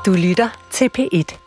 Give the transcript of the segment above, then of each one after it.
Du lytter til P1.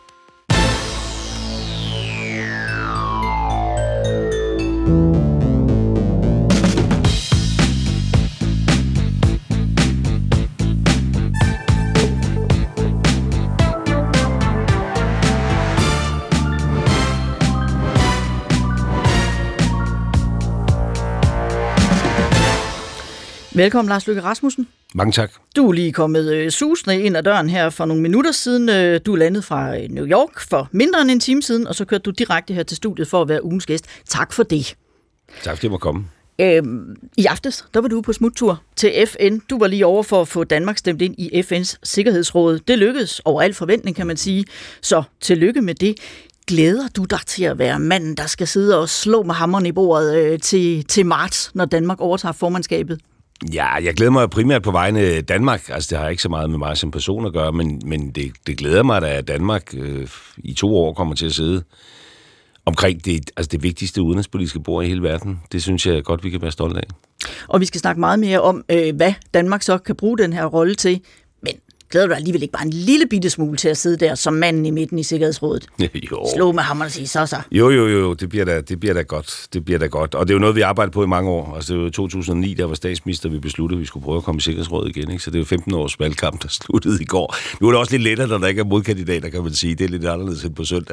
Velkommen, Lars Løkke Rasmussen. Mange tak. Du er lige kommet susende ind ad døren her for nogle minutter siden. Du er landet fra New York for mindre end en time siden, og så kørte du direkte her til studiet for at være ugens gæst. Tak for det. Tak fordi jeg må komme. I aftes, der var du på smuttur til FN. Du var lige over for at få Danmark stemt ind i FN's Sikkerhedsråd. Det lykkedes over al forventning, kan man sige. Så tillykke med det. Glæder du dig til at være manden, der skal sidde og slå med hammeren i bordet til marts, når Danmark overtager formandskabet? Ja, jeg glæder mig primært på vegne af Danmark. Altså, det har ikke så meget med mig som person at gøre, men det glæder mig, at Danmark i 2 år kommer til at sidde omkring det vigtigste udenrigspolitiske bord i hele verden. Det synes jeg godt, vi kan være stolte af. Og vi skal snakke meget mere om, hvad Danmark så kan bruge den her rolle til. Men glæder du dig alligevel ikke bare en lille bitte smule til at sidde der som manden i midten i Sikkerhedsrådet? Jo. Slå med hammeren og sige så. Jo, det bliver da godt. Det bliver da godt. Og det er jo noget, vi arbejder på i mange år. Altså, det var 2009, der var statsminister, vi besluttede, at vi skulle prøve at komme i Sikkerhedsrådet igen. Ikke? Så det er jo 15 års valgkamp, der sluttede i går. Nu er det også lidt lettere, når der ikke er modkandidater, kan man sige. Det er lidt anderledes end på søndag.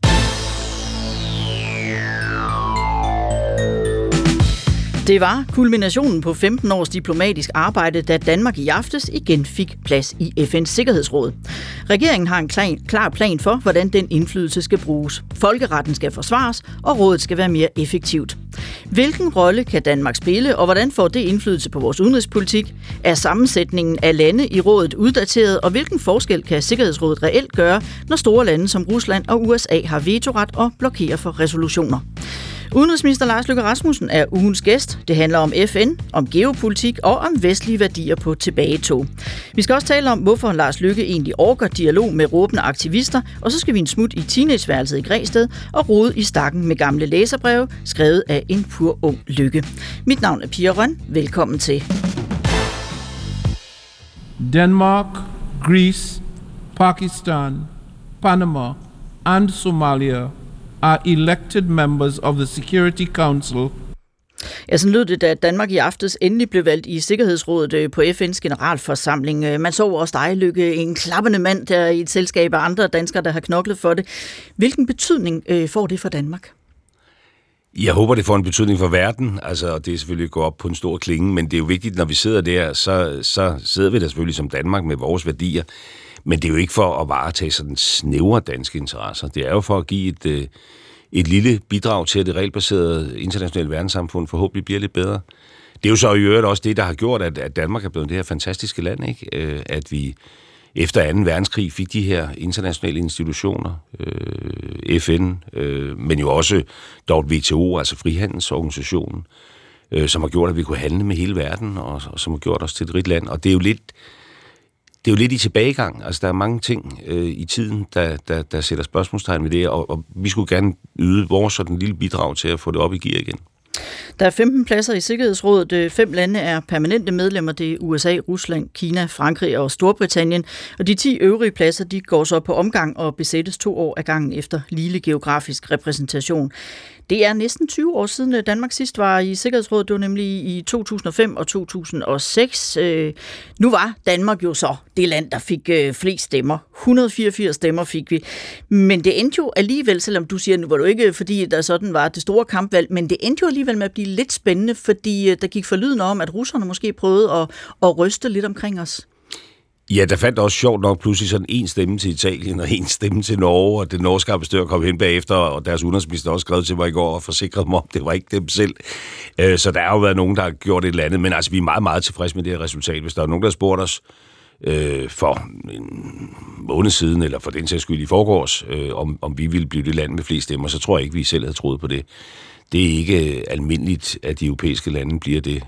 Det var kulminationen på 15 års diplomatisk arbejde, da Danmark i aftes igen fik plads i FN's Sikkerhedsråd. Regeringen har en klar plan for, hvordan den indflydelse skal bruges. Folkeretten skal forsvares, og rådet skal være mere effektivt. Hvilken rolle kan Danmark spille, og hvordan får det indflydelse på vores udenrigspolitik? Er sammensætningen af lande i rådet uddateret, og hvilken forskel kan Sikkerhedsrådet reelt gøre, når store lande som Rusland og USA har vetoret og blokerer for resolutioner? Udenrigsminister Lars Løkke Rasmussen er ugens gæst. Det handler om FN, om geopolitik og om vestlige værdier på tilbagetog. Vi skal også tale om, hvorfor Lars Løkke egentlig orker dialog med råbende aktivister, og så skal vi en smut i teenageværelset i Græsted og rode i stakken med gamle læserbreve, skrevet af en pur ung Løkke. Mit navn er Pia Røn. Velkommen til. Denmark, Greece, Pakistan, Panama and Somalia are elected members of the Security Council. Ja, sådan lød det, da Danmark i aftes endelig blev valgt i Sikkerhedsrådet på FN's generalforsamling. Man så også dig, Løkke, en klappende mand der i et selskab af andre danskere, der har knoklet for det. Hvilken betydning får det for Danmark? Jeg håber, det får en betydning for verden. Altså, det er selvfølgelig at gå op på en stor klinge, men det er jo vigtigt, når vi sidder der, så sidder vi der selvfølgelig som Danmark med vores værdier. Men det er jo ikke for at varetage sådan snævre danske interesser. Det er jo for at give et lille bidrag til, at det regelbaserede internationale verdenssamfund forhåbentlig bliver lidt bedre. Det er jo så i øvrigt også det, der har gjort, at Danmark er blevet det her fantastiske land, ikke? At vi efter 2. verdenskrig fik de her internationale institutioner, FN, men jo også WTO, altså frihandelsorganisationen, som har gjort, at vi kunne handle med hele verden, og som har gjort os til et rigt land. Og det er jo lidt i tilbagegang. Altså, der er mange ting i tiden, der sætter spørgsmålstegn ved det, og vi skulle gerne yde vores sådan lille bidrag til at få det op i gear igen. Der er 15 pladser i Sikkerhedsrådet. 5 lande er permanente medlemmer. Det er USA, Rusland, Kina, Frankrig og Storbritannien. Og de 10 øvrige pladser, de går så på omgang og besættes 2 år ad gangen efter lille geografisk repræsentation. Det er næsten 20 år siden Danmark sidst var i Sikkerhedsrådet. Det var nemlig i 2005 og 2006. Nu var Danmark jo så det land, der fik flest stemmer. 184 stemmer fik vi. Men det endte jo alligevel, selvom du siger, nu var du ikke, fordi der sådan var det store kampvalg, men det endte jo alligevel med at blive lidt spændende, fordi der gik forlydende om, at russerne måske prøvede at ryste lidt omkring os. Ja, der fandt også sjovt nok pludselig sådan 1 stemme til Italien og 1 stemme til Norge, og det norske ambassadør kom hen bagefter, og deres udenrigsminister også skrev til mig i går og forsikrede mig om, det var ikke dem selv. Så der har jo været nogen, der har gjort et eller andet, men altså vi er meget, meget tilfredse med det her resultat. Hvis der er nogen, der har spurgt os for en måned siden, eller for den sags skyld i forgårs, om vi ville blive det land med flest stemmer, så tror jeg ikke, vi selv havde troet på det. Det er ikke almindeligt, at de europæiske lande bliver det.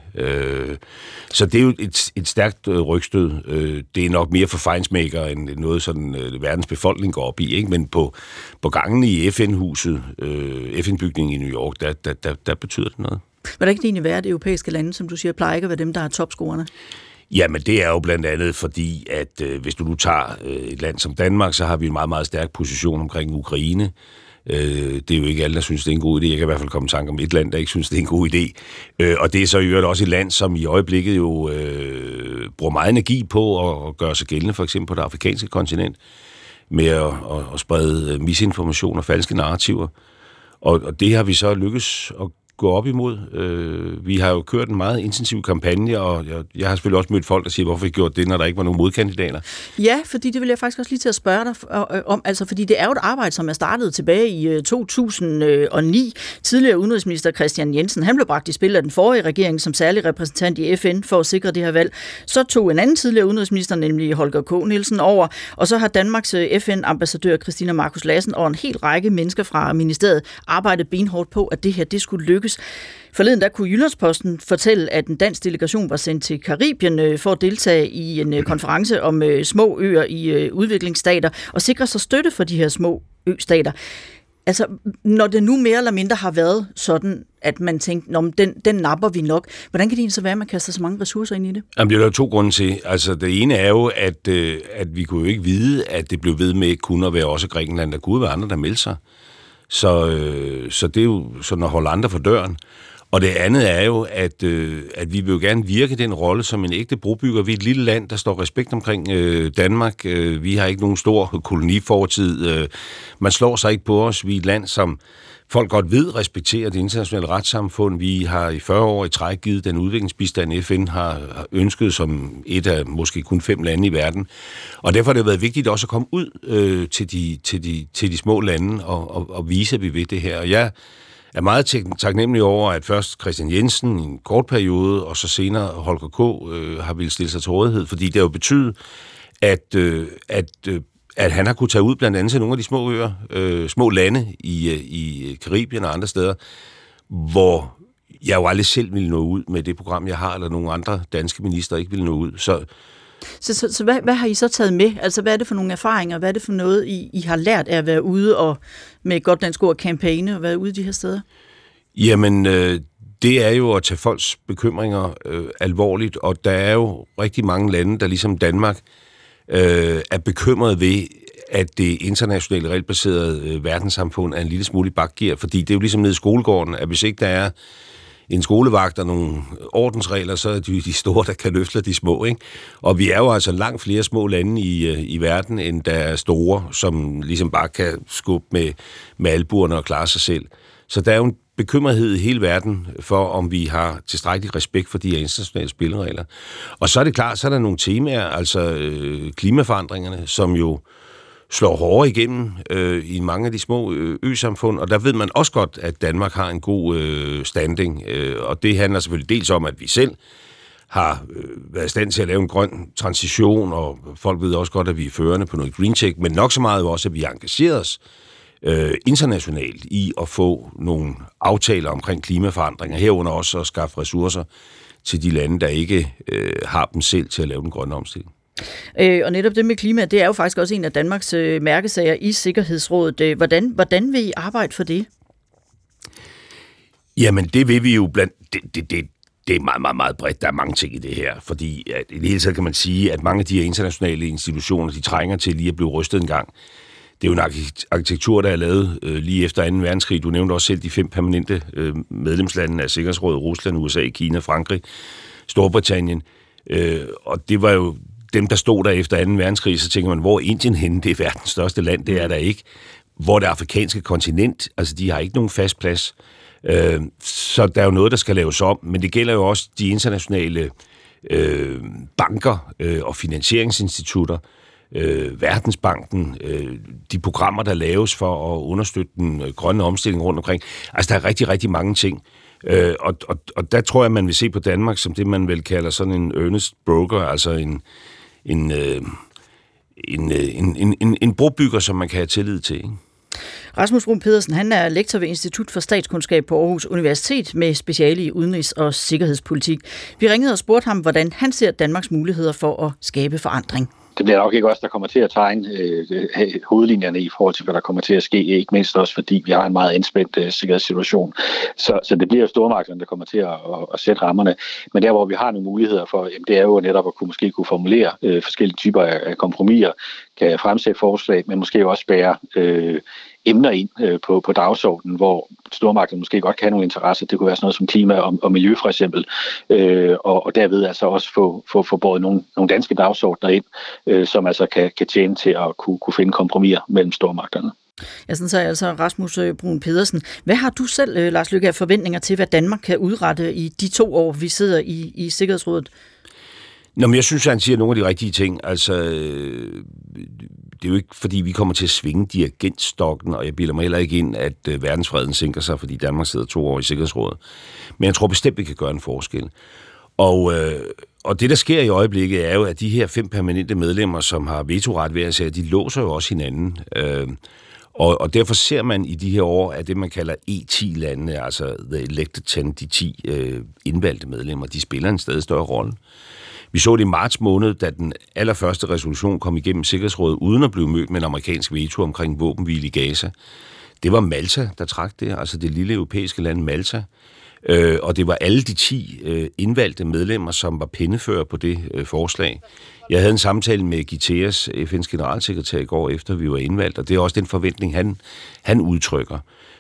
Så det er jo et stærkt rygstød. Det er nok mere for feinschmecker end noget, sådan verdens befolkning går op i. Ikke? Men på gangen i FN-huset, FN-bygningen i New York, der betyder det noget. Hvordan kan det egentlig være, at det europæiske lande, som du siger, plejer ikke at være dem, der har topscorerne? Jamen, det er jo blandt andet fordi, at hvis du nu tager et land som Danmark, så har vi en meget, meget stærk position omkring Ukraine. Det er jo ikke alle, der synes, det er en god idé. Jeg kan i hvert fald komme i tanke om et land, der ikke synes, det er en god idé. Og det er så i øvrigt også et land, som i øjeblikket jo bruger meget energi på at gøre sig gældende, for eksempel på det afrikanske kontinent, med at sprede misinformation og falske narrativer. Og det har vi så lykkes at gå op imod. Vi har jo kørt en meget intensiv kampagne, og jeg har selvfølgelig også mødt folk, der siger, hvorfor vi gjort det, når der ikke var nogen modkandidater? Ja, fordi det vil jeg faktisk også lige til at spørge dig om, altså fordi det er jo et arbejde, som er startet tilbage i 2009. Tidligere udenrigsminister Kristian Jensen, han blev bragt i spil af den forrige regering som særlig repræsentant i FN for at sikre det her valg. Så tog en anden tidligere udenrigsminister, nemlig Holger K. Nielsen, over, og så har Danmarks FN-ambassadør Christina Marcus Lassen og en hel række mennesker fra ministeriet arbejdet benhårdt på, at det her, det skulle lykkes. Forleden der kunne Jyllandsposten fortælle, at en dansk delegation var sendt til Karibien for at deltage i en konference om små øer i udviklingsstater og sikre sig støtte for de her små østater. Altså, når det nu mere eller mindre har været sådan, at man tænkte, den napper vi nok, hvordan kan det så være, at man kaster så mange ressourcer ind i det? Jamen, det er der 2 grunde til. Altså, det ene er jo, at vi kunne jo ikke vide, at det blev ved med kun at være også Grækenland, der kunne være andre, der meldte sig. Så det er jo sådan at holde andre for døren. Og det andet er jo, at vi vil jo gerne virke den rolle som en ægte brobygger. Vi er et lille land, der står respekt omkring Danmark. Vi har ikke nogen stor kolonifortid. Man slår sig ikke på os. Vi er et land, som folk godt ved respekterer det internationale retssamfund. Vi har i 40 år i træk givet den udviklingsbistand, FN har ønsket som et af måske kun 5 lande i verden. Og derfor har det været vigtigt også at komme ud til de små lande og vise, at vi ved det her. Og jeg er meget taknemmelig over, at først Kristian Jensen i en kort periode, og så senere Holger K. Har ville stille sig til rådighed, fordi det har jo betydet, at han har kunne tage ud blandt andet til nogle af de små øer, små lande i Karibien og andre steder, hvor jeg jo aldrig selv ville nå ud med det program, jeg har, eller nogle andre danske minister ikke ville nå ud. Så hvad har I så taget med? Altså, hvad er det for nogle erfaringer? Hvad er det for noget, I har lært af at være ude og med et godt dansk ord kampagne og være ude de her steder? Jamen, det er jo at tage folks bekymringer alvorligt, og der er jo rigtig mange lande, der ligesom Danmark er bekymret ved, at det internationale regelbaserede verdenssamfund er en lille smule i bakgear, fordi det er jo ligesom nede i skolegården, at hvis ikke der er en skolevagt og nogle ordensregler, så er de store, der kan løfte de små, ikke? Og vi er jo altså langt flere små lande i verden, end der er store, som ligesom bare kan skubbe med albuerne og klare sig selv. Så der er jo en bekymrethed i hele verden for, om vi har tilstrækkelig respekt for de her internationale spilleregler. Og så er det klart, så er der nogle temaer, altså klimaforandringerne, som jo slår hårdere igennem i mange af de små øsamfund, og der ved man også godt, at Danmark har en god standing, og det handler selvfølgelig dels om, at vi selv har været i stand til at lave en grøn transition, og folk ved også godt, at vi er førende på noget green tech, men nok så meget også, at vi engagerer os internationalt i at få nogle aftaler omkring klimaforandringer, herunder også at skaffe ressourcer til de lande, der ikke har dem selv til at lave den grønne omstilling. Og netop det med klima, det er jo faktisk også en af Danmarks mærkesager i Sikkerhedsrådet. Hvordan vil I arbejde for det? Jamen, det vil vi jo blandt... Det er meget, meget, meget bredt. Der er mange ting i det her, fordi at i det hele taget kan man sige, at mange af de her internationale institutioner, de trænger til lige at blive rystet en gang. Det er jo en arkitektur, der er lavet lige efter 2. verdenskrig. Du nævnte også selv de 5 permanente medlemslande af Sikkerhedsrådet: Rusland, USA, Kina, Frankrig, Storbritannien. Og det var jo dem, der stod der efter 2. verdenskrig, så tænker man, hvor er Indien henne? Det er verdens største land, det er der ikke. Hvor det afrikanske kontinent, altså de har ikke nogen fast plads. Så der er jo noget, der skal laves om, men det gælder jo også de internationale banker og finansieringsinstitutter, Verdensbanken, de programmer, der laves for at understøtte den grønne omstilling rundt omkring. Altså, der er rigtig, rigtig mange ting. Og der tror jeg, man vil se på Danmark som det, man vel kalder sådan en earnest broker, altså en brobygger, som man kan have tillid til, ikke? Rasmus Bruun Pedersen, han er lektor ved Institut for Statskundskab på Aarhus Universitet med speciale i udenrigs- og sikkerhedspolitik. Vi ringede og spurgte ham, hvordan han ser Danmarks muligheder for at skabe forandring. det bliver nok ikke os, der kommer til at tegne hovedlinjerne i forhold til, hvad der kommer til at ske, ikke mindst også fordi vi har en meget anspændt sikkerhedssituation. Så det bliver jo stormagterne, der kommer til at sætte rammerne. Men der, hvor vi har nogle muligheder for, det er jo netop at måske kunne formulere forskellige typer af kompromiser, kan fremsætte forslag, men måske også bære emner ind på dagsordenen, hvor stormagterne måske godt kan have nogle interesser. Det kunne være sådan noget som klima og miljø for eksempel, og derved altså også få båret nogle danske dagsordener ind, som altså kan tjene til at kunne finde kompromiser mellem stormagterne. Ja, sådan så altså Rasmus Bruun Pedersen. Hvad har du selv, Lars Løkke, af forventninger til, hvad Danmark kan udrette i de 2 år, vi sidder i Sikkerhedsrådet? Nå, men jeg synes, at han siger nogle af de rigtige ting. Altså, det er jo ikke, fordi vi kommer til at svinge dirigentstokken, og jeg bilder mig heller ikke ind, at verdensfreden sænker sig, fordi Danmark sidder 2 år i Sikkerhedsrådet. Men jeg tror bestemt, vi kan gøre en forskel. Og det, der sker i øjeblikket, er jo, at de her 5 permanente medlemmer, som har vetoret ved at sige, de låser jo også hinanden. Og derfor ser man i de her år, at det, man kalder E10-landene, altså the elected 10, de 10 indvalgte medlemmer, de spiller en stadig større rolle. Vi så det i marts måned, da den allerførste resolution kom igennem Sikkerhedsrådet, uden at blive mødt med en amerikansk veto omkring våbenhvile i Gaza. Det var Malta, der trak det, altså det lille europæiske land Malta. Og det var alle de 10 indvalgte medlemmer, som var pennefører på det forslag. Jeg havde en samtale med Guterres, FN's generalsekretær, i går efter vi var indvalgt, og det er også den forventning, han udtrykker.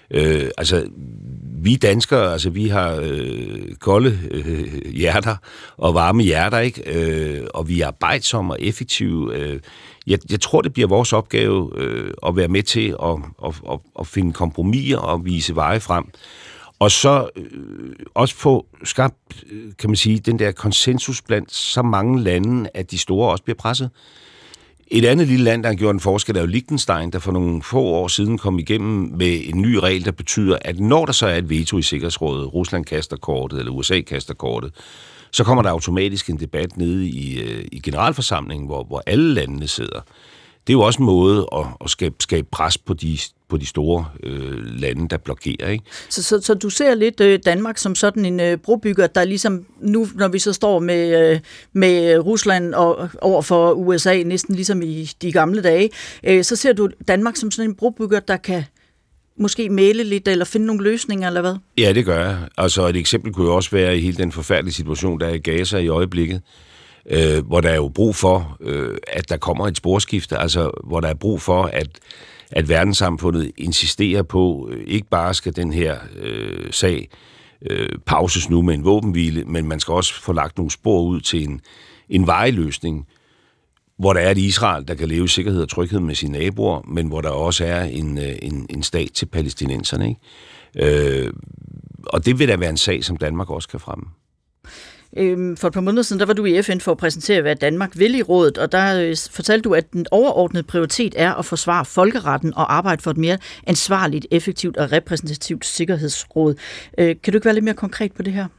Vi danskere, altså vi har kolde hjerter og varme hjerter, ikke? Og vi er arbejdsomme og effektive. Jeg tror, det bliver vores opgave at være med til at finde kompromiser og vise veje frem. Og så også få skabt, kan man sige, den der konsensus blandt så mange lande, at de store også bliver presset. Et andet lille land, der har gjort en forskel, er jo Liechtenstein, der for nogle få år siden kom igennem med en ny regel, der betyder, at når der så er et veto i Sikkerhedsrådet, Rusland kaster kortet, eller USA kaster kortet, så kommer der automatisk en debat nede i generalforsamlingen, hvor alle landene sidder. Det er jo også en måde at skabe pres på de store lande, der blokerer, ikke? Så du ser lidt Danmark som sådan en brobygger, der ligesom nu, når vi så står med Rusland og over for USA, næsten ligesom i de gamle dage, så ser du Danmark som sådan en brobygger, der kan måske mæle lidt eller finde nogle løsninger, eller hvad? Ja, det gør jeg. Altså et eksempel kunne jo også være i hele den forfærdelige situation, der er i Gaza i øjeblikket, hvor der er jo brug for, at der kommer et sporskifte, altså hvor der er brug for, at verdenssamfundet insisterer på, ikke bare skal den her sag pauses nu med en våbenhvile, men man skal også få lagt nogle spor ud til en varig løsning, hvor der er et Israel, der kan leve i sikkerhed og tryghed med sine naboer, men hvor der også er en stat til palæstinenserne, ikke? Og det vil da være en sag, som Danmark også kan fremme. For et par måneder siden, der var du i FN for at præsentere, hvad Danmark vil i rådet, og der fortalte du, at den overordnede prioritet er at forsvare folkeretten og arbejde for et mere ansvarligt, effektivt og repræsentativt sikkerhedsråd. Kan du ikke være lidt mere konkret på det her?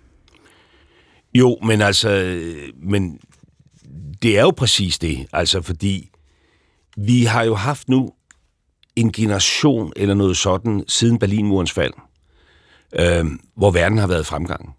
Jo, men det er jo præcis det, altså fordi vi har jo haft nu en generation eller noget sådan siden Berlinmurens fald, hvor verden har været i fremgang.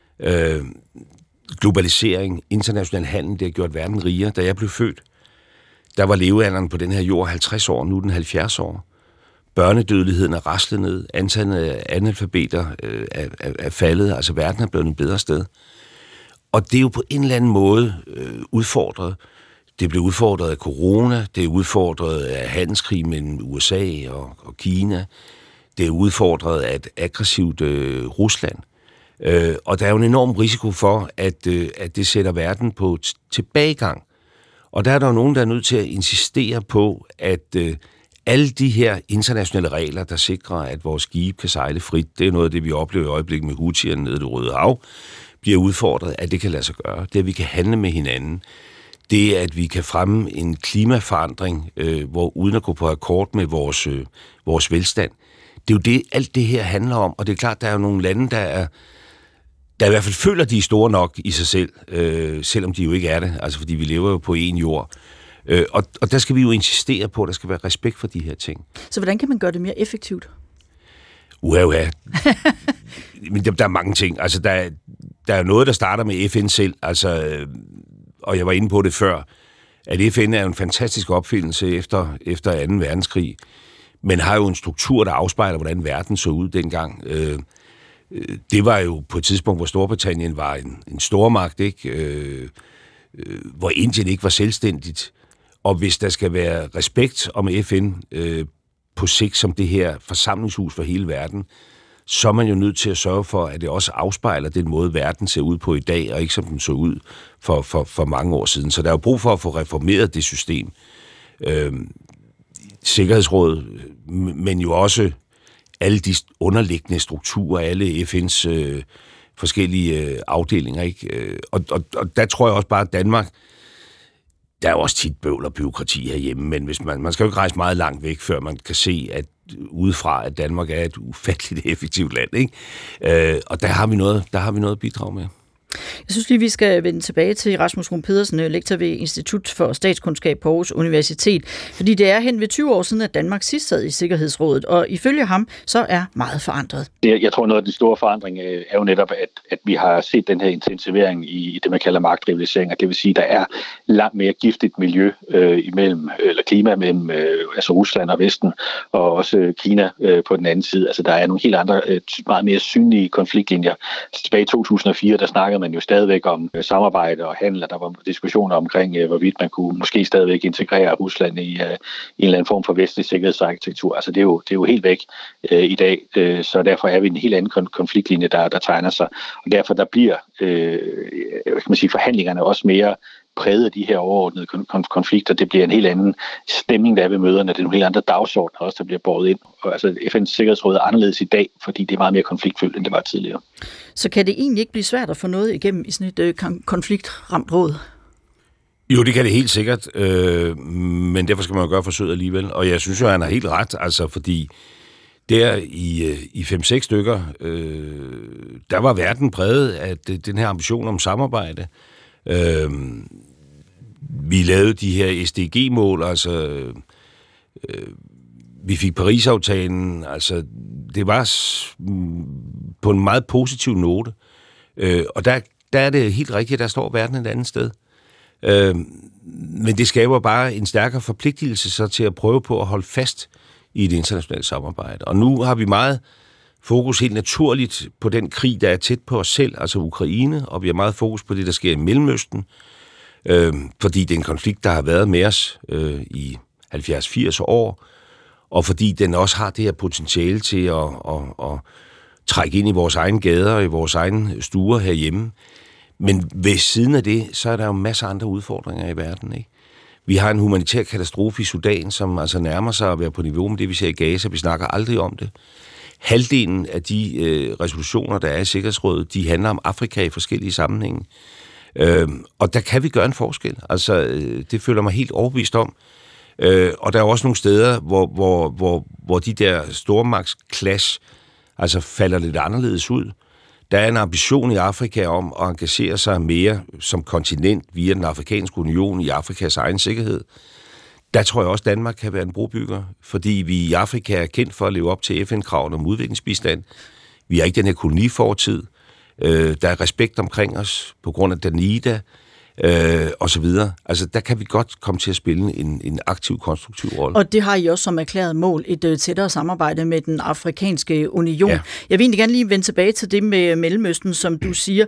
Globalisering, international handel, det har gjort verden rigere. Da jeg blev født, der var levealderen på den her jord 50 år, nu er den 70 år. Børnedødeligheden er raslet ned, antallet af analfabeter er faldet, altså verden er blevet et bedre sted. Og det er jo på en eller anden måde udfordret. Det blev udfordret af corona, det er udfordret af handelskrig mellem USA og Kina, det er udfordret af et aggressivt Rusland. Og der er jo en enorm risiko for, at det sætter verden på tilbagegang. Og der er der jo nogen, der er nødt til at insistere på, at alle de her internationale regler, der sikrer, at vores skibe kan sejle frit, det er noget af det, vi oplever i øjeblikket med Houthierne nede i Det Røde Hav, bliver udfordret, at det kan lade sig gøre. Det, at vi kan handle med hinanden. Det, at vi kan fremme en klimaforandring, hvor uden at gå på akkord med vores velstand. Det er jo det, alt det her handler om. Og det er klart, der er jo nogle lande, der i hvert fald føler, de er store nok i sig selv, selvom de jo ikke er det, altså fordi vi lever jo på en jord. Og der skal vi jo insistere på, at der skal være respekt for de her ting. Så hvordan kan man gøre det mere effektivt? Uha. Men der er mange ting. Altså, der er noget, der starter med FN selv, altså, og jeg var inde på det før. at FN er en fantastisk opfindelse efter 2. verdenskrig, men har jo en struktur, der afspejler, hvordan verden så ud dengang. Det var jo på et tidspunkt, hvor Storbritannien var en stormagt, ikke? Hvor Indien ikke var selvstændigt. Og hvis der skal være respekt om FN på sigt som det her forsamlingshus for hele verden, så er man jo nødt til at sørge for, at det også afspejler den måde, verden ser ud på i dag, og ikke som den så ud for mange år siden. Så der er jo brug for at få reformeret det system. Sikkerhedsrådet, men jo også alle de underliggende strukturer, alle FN's forskellige afdelinger, ikke? Og der tror jeg også bare, at Danmark, der er jo også tit bøvl og bureaukrati herhjemme, men hvis man skal jo ikke rejse meget langt væk, før man kan se, at udefra, at Danmark er et ufatteligt effektivt land, ikke? Og der har vi noget at bidrage med. Jeg synes lige, vi skal vende tilbage til Rasmus Bruun Pedersen, lektor ved Institut for Statskundskab på Aarhus Universitet, fordi det er hen ved 20 år siden, at Danmark sidst sad i Sikkerhedsrådet, og ifølge ham, så er meget forandret. Jeg tror, noget af den store forandring er jo netop, at vi har set den her intensivering i det, man kalder magtrivalisering, og det vil sige, at der er langt mere giftigt miljø klima mellem altså Rusland og Vesten, og også Kina på den anden side. Altså, der er nogle helt andre, meget mere synlige konfliktlinjer. Tilbage i 2004, der snakkede man jo stadigvæk om samarbejde og handel, og der var diskussioner omkring, hvorvidt man kunne måske stadigvæk integrere Rusland i en eller anden form for vestlig sikkerhedsarkitektur. Altså det er jo helt væk i dag, så derfor er vi en helt anden konfliktlinje, der tegner sig. Og derfor der bliver forhandlingerne også mere præget af de her overordnede konflikter. Det bliver en helt anden stemning, der er ved møderne. Det er nogle helt andre dagsordner også, der bliver båret ind. Og altså FN's Sikkerhedsråd er anderledes i dag, fordi det er meget mere konfliktfyldt, end det var tidligere. Så kan det egentlig ikke blive svært at få noget igennem i sådan et konfliktramt råd? Jo, det kan det helt sikkert, men derfor skal man jo gøre forsøget alligevel. Og jeg synes jo, at han har helt ret, altså fordi der i 5-6 stykker, der var verden præget af den her ambition om samarbejde. Vi lavede de her SDG-mål, altså vi fik Paris-aftalen, altså det var på en meget positiv note. Og der er det helt rigtigt, der står verden et andet sted. Men det skaber bare en stærkere forpligtelse så til at prøve på at holde fast i et internationalt samarbejde. Og nu har vi meget fokus helt naturligt på den krig, der er tæt på os selv, altså Ukraine, og vi har meget fokus på det, der sker i Mellemøsten, fordi det er en konflikt, der har været med os i 70-80 år, og fordi den også har det her potentiale til at trække ind i vores egne gader og i vores egne stuer herhjemme. Men ved siden af det, så er der jo masser af andre udfordringer i verden, ikke? Vi har en humanitær katastrofe i Sudan, som altså nærmer sig at være på niveau med det, vi ser i Gaza. Vi snakker aldrig om det. Halvdelen af de resolutioner, der er i Sikkerhedsrådet, de handler om Afrika i forskellige sammenhænge. Og der kan vi gøre en forskel. Altså, det føler mig helt overbevist om. Og der er også nogle steder, hvor de der stormagtsklash altså falder lidt anderledes ud. Der er en ambition i Afrika om at engagere sig mere som kontinent via den afrikanske union i Afrikas egen sikkerhed. Der tror jeg også, at Danmark kan være en brobygger, fordi vi i Afrika er kendt for at leve op til FN-kravene om udviklingsbistand. Vi har ikke den her kolonifortid. Der er respekt omkring os på grund af Danida og så videre. Altså, der kan vi godt komme til at spille en aktiv, konstruktiv rolle. Og det har I også som erklæret mål, et tættere samarbejde med den afrikanske union. Ja. Jeg vil egentlig gerne lige vende tilbage til det med Mellemøsten, som du siger.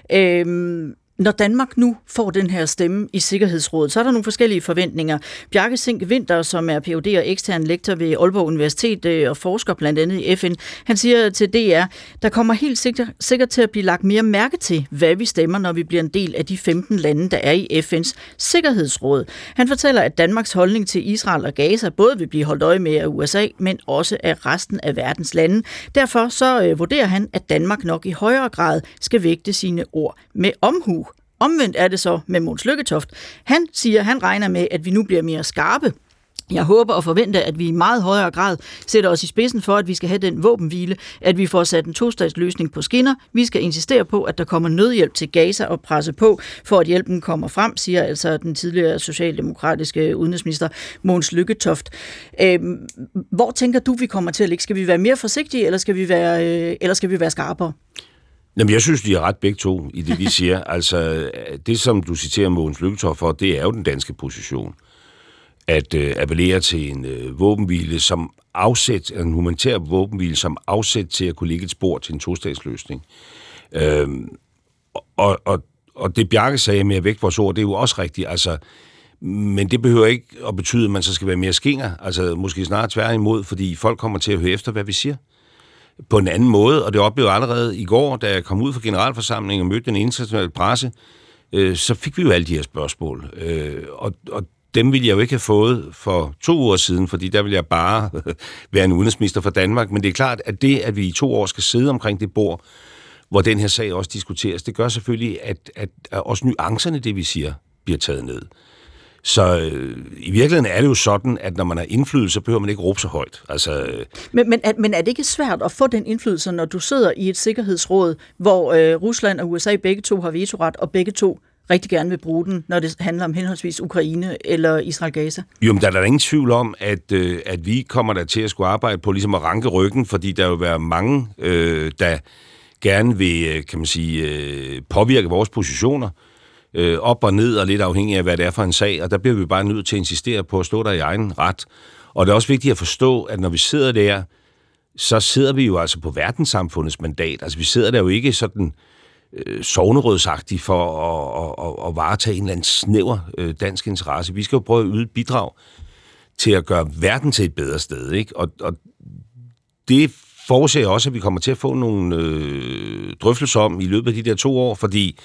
Når Danmark nu får den her stemme i Sikkerhedsrådet, så er der nogle forskellige forventninger. Bjarke Zink Winther, som er Ph.D. og ekstern lektor ved Aalborg Universitet og forsker blandt andet i FN, han siger til DR, der kommer helt sikkert til at blive lagt mere mærke til, hvad vi stemmer, når vi bliver en del af de 15 lande, der er i FN's Sikkerhedsråd. Han fortæller, at Danmarks holdning til Israel og Gaza både vil blive holdt øje med af USA, men også af resten af verdens lande. Derfor så vurderer han, at Danmark nok i højere grad skal vægte sine ord med omhu. Omvendt er det så med Mogens Lykketoft. Han siger, han regner med, at vi nu bliver mere skarpe. Jeg håber og forventer, at vi i meget højere grad sætter os i spidsen for, at vi skal have den våbenhvile, at vi får sat en tostatsløsning på skinner. Vi skal insistere på, at der kommer nødhjælp til Gaza og presse på, for at hjælpen kommer frem, siger altså den tidligere socialdemokratiske udenrigsminister Mogens Lykketoft. Hvor tænker du, vi kommer til at ligge? Skal vi være mere forsigtige, eller skal vi være skarpere? Jamen, jeg synes, de er ret begge to i det, de siger. Altså, det, som du citerer Mogens Lykketoft for, det er jo den danske position. At appellere til en våbenhvile som afsæt, en humanitær våbenhvile som afsæt til at kunne lægge et spor til en tostatsløsning. Og det Bjarke sagde med at vægte vores ord, det er jo også rigtigt. Altså, men det behøver ikke at betyde, at man så skal være mere skinger. Altså, måske snarere tværtimod, fordi folk kommer til at høre efter, hvad vi siger. På en anden måde, og det oplevede jeg allerede i går, da jeg kom ud fra generalforsamlingen og mødte den internationale presse, så fik vi jo alle de her spørgsmål. Og dem ville jeg jo ikke have fået for 2 uger siden, fordi der ville jeg bare være en udenrigsminister for Danmark. Men det er klart, at det, at vi i 2 år skal sidde omkring det bord, hvor den her sag også diskuteres, det gør selvfølgelig, at også nuancerne, det vi siger, bliver taget ned. Så i virkeligheden er det jo sådan, at når man har indflydelse, så behøver man ikke råbe så højt. Altså, men er det ikke svært at få den indflydelse, når du sidder i et sikkerhedsråd, hvor Rusland og USA begge to har vetoret, og begge to rigtig gerne vil bruge den, når det handler om henholdsvis Ukraine eller Israel-Gaza? Jo, men der er der ingen tvivl om, at vi kommer der til at skulle arbejde på ligesom at ranke ryggen, fordi der vil være mange, der gerne vil, kan man sige, påvirke vores positioner, op og ned og lidt afhængig af, hvad det er for en sag, og der bliver vi bare nødt til at insistere på at stå der i egen ret. Og det er også vigtigt at forstå, at når vi sidder der, så sidder vi jo altså på verdenssamfundets mandat. Altså vi sidder der jo ikke sådan sognerødsagtigt for at varetage en eller anden snæver dansk interesse. Vi skal jo prøve at yde et bidrag til at gøre verden til et bedre sted, ikke? Og det forudser jeg også, at vi kommer til at få nogle drøftelser om i løbet af de der 2 år, fordi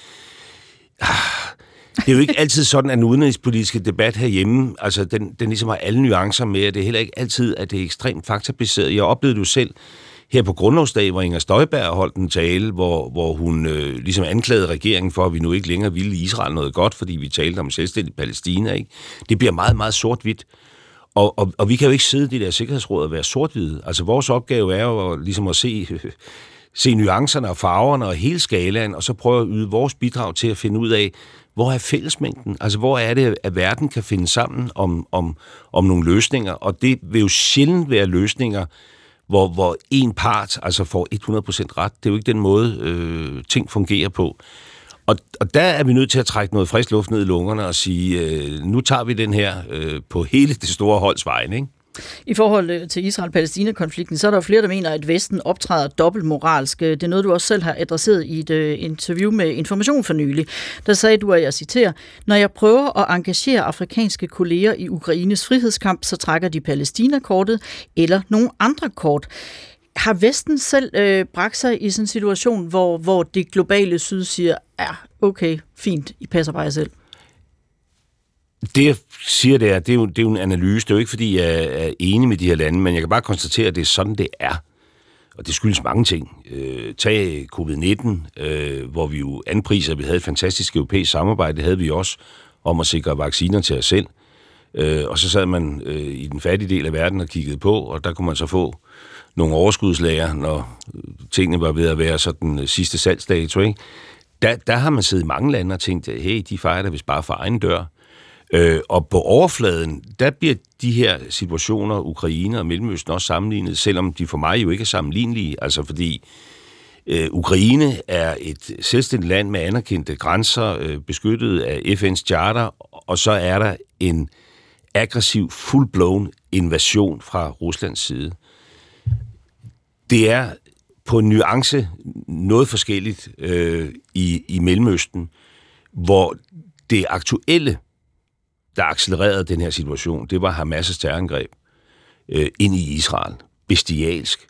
det er jo ikke altid sådan, at den udenrigspolitiske debat herhjemme, altså den ligesom har alle nuancer med, og det er heller ikke altid, at det er ekstremt faktabaseret. Jeg oplevede det jo selv her på Grundlovsdag, hvor Inger Støjberg holdt en tale, hvor hun ligesom anklagede regeringen for, at vi nu ikke længere ville Israel noget godt, fordi vi talte om selvstændig Palæstina, ikke? Det bliver meget, meget sort-hvidt. Og vi kan jo ikke sidde i det der sikkerhedsråd og være sort-hvide. Altså vores opgave er jo ligesom at se nuancerne og farverne og hele skalaen, og så prøve at yde vores bidrag til at finde ud af, hvor er fællesmængden? Altså, hvor er det, at verden kan finde sammen om nogle løsninger? Og det vil jo sjældent være løsninger, hvor en part altså får 100% ret. Det er jo ikke den måde, ting fungerer på. Og der er vi nødt til at trække noget frisk luft ned i lungerne og sige, nu tager vi den her på hele det store holds vejen, ikke? I forhold til Israel-Palæstina-konflikten, så er der flere, der mener, at Vesten optræder dobbeltmoralsk. Det er noget, du også selv har adresseret i et interview med Information for nylig. Der sagde du, og jeg citerer, når jeg prøver at engagere afrikanske kolleger i Ukraines frihedskamp, så trækker de Palæstina-kortet eller nogle andre kort. Har Vesten selv bragt sig i sådan en situation, hvor det globale syd siger, ja, okay, fint, I passer bare jer selv? Det, jeg siger, det er jo en analyse. Det er jo ikke, fordi jeg er enig med de her lande, men jeg kan bare konstatere, at det er sådan, det er. Og det skyldes mange ting. Tag covid-19, hvor vi jo anpriser, at vi havde et fantastisk europæisk samarbejde. Det havde vi også om at sikre vacciner til os selv. Og så sad man i den fattige del af verden og kiggede på, og der kunne man så få nogle overskudslager, når tingene var ved at være sådan sidste salgsdato, ikke? Der har man siddet i mange lande og tænkt, hey, de fejrer det vist bare for egen dør. Og på overfladen, der bliver de her situationer, Ukraine og Mellemøsten også sammenlignet, selvom de for mig jo ikke er sammenlignelige, altså fordi Ukraine er et selvstændigt land med anerkendte grænser, beskyttet af FN's charter, og så er der en aggressiv, full-blown invasion fra Ruslands side. Det er på en nuance noget forskelligt i Mellemøsten, hvor det aktuelle, der accelererede den her situation, det var Hamas' terrorangreb ind i Israel. Bestialsk.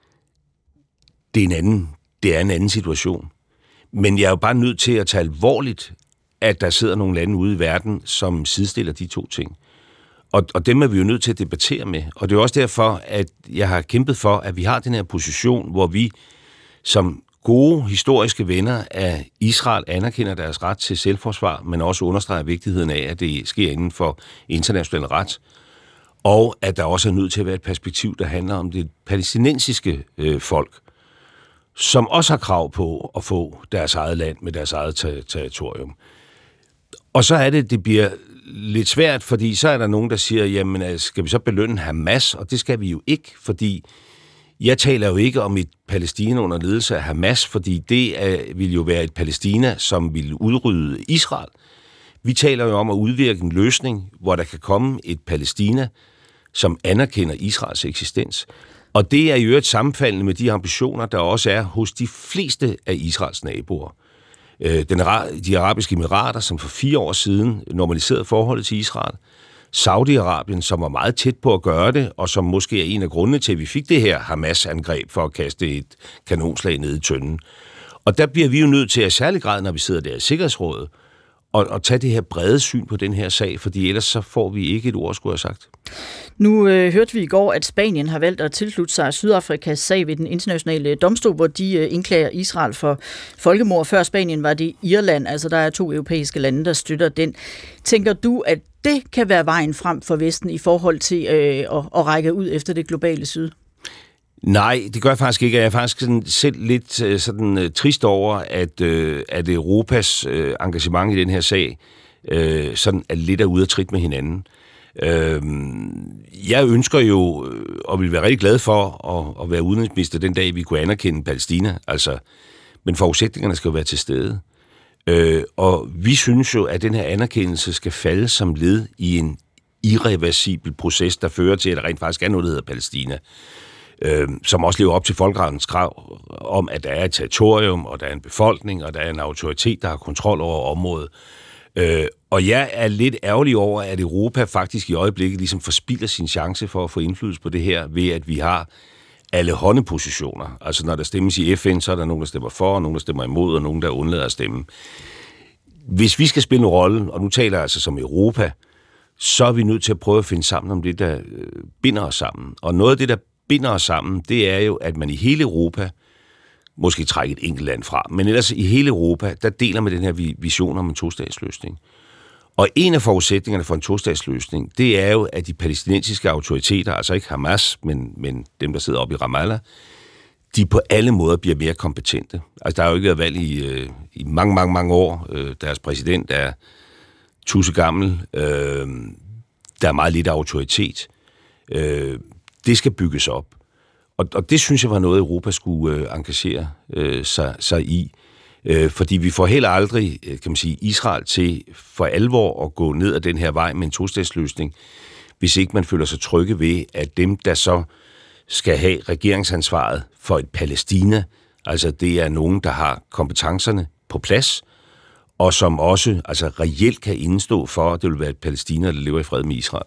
Det er en anden situation. Men jeg er jo bare nødt til at tage alvorligt, at der sidder nogle lande ude i verden, som sidestiller de to ting. Og dem er vi jo nødt til at debattere med. Og det er også derfor, at jeg har kæmpet for, at vi har den her position, hvor vi som gode historiske venner af Israel anerkender deres ret til selvforsvar, men også understreger vigtigheden af, at det sker inden for international ret, og at der også er nødt til at være et perspektiv, der handler om det palæstinensiske folk, som også har krav på at få deres eget land med deres eget territorium. Og så er det bliver lidt svært, fordi så er der nogen, der siger, jamen skal vi så belønne Hamas? Og det skal vi jo ikke, fordi Jeg taler jo ikke om et Palæstina under ledelse af Hamas, fordi det vil jo være et Palæstina, som vil udrydde Israel. Vi taler jo om at udvirke en løsning, hvor der kan komme et Palæstina, som anerkender Israels eksistens. Og det er jo et sammenfaldende med de ambitioner, der også er hos de fleste af Israels naboer. De arabiske emirater, som for 4 år siden normaliserede forholdet til Israel. Saudi-Arabien, som var meget tæt på at gøre det, og som måske er en af grundene til, at vi fik det her Hamas-angreb for at kaste et kanonslag ned i tønden. Og der bliver vi jo nødt til, at særlig grad, når vi sidder der i Sikkerhedsrådet, og tage det her brede syn på den her sag, fordi ellers så får vi ikke et ord, skulle jeg have sagt. Nu hørte vi i går, at Spanien har valgt at tilslutte sig Sydafrikas sag ved den internationale domstol, hvor de indklager Israel for folkemord. Før Spanien var det Irland, altså der er 2 europæiske lande, der støtter den. Tænker du, at det kan være vejen frem for Vesten i forhold til at række ud efter det globale syd? Nej, det gør jeg faktisk ikke. Jeg er faktisk selv lidt trist over, at Europas engagement i den her sag sådan er lidt ude af trit med hinanden. Jeg ønsker jo, og vil være rigtig glad for at være udenrigsminister den dag, vi kunne anerkende Palæstina. Altså, men forudsætningerne skal jo være til stede. Og vi synes jo, at den her anerkendelse skal falde som led i en irreversibel proces, der fører til, at der rent faktisk er noget, der hedder Palæstina. Som også lever op til folkerettens krav om, at der er et territorium, og der er en befolkning, og der er en autoritet, der har kontrol over området. Og jeg er lidt ærgerlig over, at Europa faktisk i øjeblikket ligesom forspilder sin chance for at få indflydelse på det her, ved at vi har alle håndepositioner. Altså når der stemmes i FN, så er der nogen, der stemmer for, og nogen, der stemmer imod, og nogen, der undlader at stemme. Hvis vi skal spille en rolle, og nu taler jeg altså som Europa, så er vi nødt til at prøve at finde sammen om det, der binder os sammen. Og noget af det, der binder os sammen, det er jo, at man i hele Europa, måske trække et enkelt land fra, men ellers i hele Europa, der deler man den her vision om en tostatsløsning. Og en af forudsætningerne for en tostatsløsning, det er jo, at de palæstinensiske autoriteter, altså ikke Hamas, men dem, der sidder oppe i Ramallah, de på alle måder bliver mere kompetente. Altså, der har jo ikke været valg i mange år. Deres præsident er tussegammel. Der er meget lidt autoritet. Det skal bygges op. Og det synes jeg var noget, Europa skulle engagere sig i. Fordi vi får heller aldrig, kan man sige, Israel til for alvor at gå ned ad den her vej med en tostatsløsning, hvis ikke man føler sig trygge ved, at dem, der så skal have regeringsansvaret for et Palæstina, altså det er nogen, der har kompetencerne på plads, og som også altså reelt kan indstå for, at det vil være et Palæstina, der lever i fred med Israel.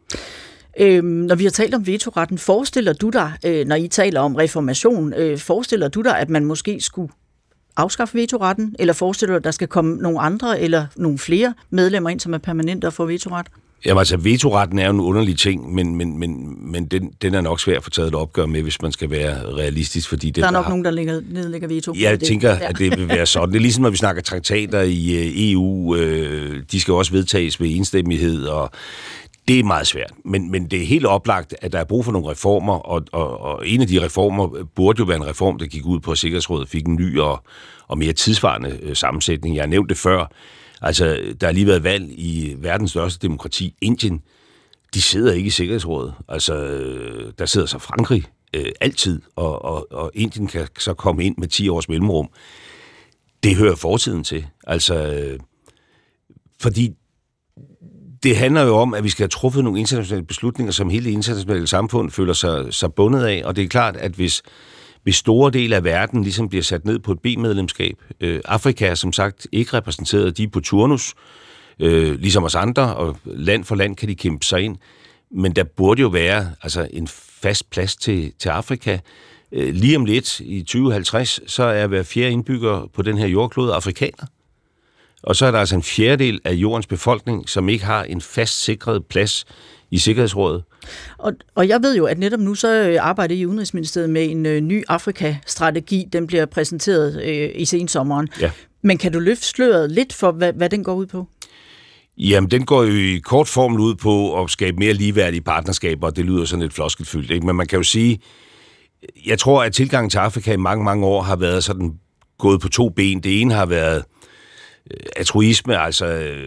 Når vi har talt om vetoretten, forestiller du dig, når I taler om reformation, forestiller du dig, at man måske skulle afskaffe vetoretten, eller forestiller du dig, at der skal komme nogle andre eller nogle flere medlemmer ind, som er permanente og får vetoret? Jamen altså, vetoretten er jo en underlig ting, men den er nok svær at få taget et opgør med, hvis man skal være realistisk, fordi der er nok nogen, der nedlægger veto. Jeg tænker, at det vil være sådan. Det er ligesom, når vi snakker traktater i EU, de skal også vedtages ved enstemmighed, og det er meget svært, men det er helt oplagt, at der er brug for nogle reformer, og en af de reformer burde jo være en reform, der gik ud på, at Sikkerhedsrådet fik en ny og mere tidsvarende sammensætning. Jeg har nævnt det før. Altså, der har lige været valg i verdens største demokrati, Indien. De sidder ikke i Sikkerhedsrådet. Altså, der sidder så Frankrig altid, og Indien kan så komme ind med 10 års mellemrum. Det hører fortiden til. Altså, fordi det handler jo om, at vi skal have truffet nogle internationale beslutninger, som hele det internationale samfund føler sig bundet af, og det er klart, at hvis store dele af verden ligesom bliver sat ned på et B-medlemskab, Afrika er som sagt ikke repræsenteret, de er på turnus, ligesom os andre, og land for land kan de kæmpe sig ind, men der burde jo være altså en fast plads til Afrika. Lige om lidt, i 2050, så er hver 4. indbygger på den her jordklode afrikaner. Og så er der altså en 1/4 af jordens befolkning, som ikke har en fast sikret plads i Sikkerhedsrådet. Og jeg ved jo, at netop nu så arbejder I Udenrigsministeriet med en ny Afrika-strategi. Den bliver præsenteret i sensommeren. Ja. Men kan du løfte sløret lidt for, hvad den går ud på? Jamen, den går jo i kort form ud på at skabe mere ligeværdige partnerskaber, og det lyder sådan lidt floskelfyldt, ikke? Men man kan jo sige, jeg tror, at tilgangen til Afrika i mange år har været sådan gået på 2 ben. Det ene har været altruisme, altså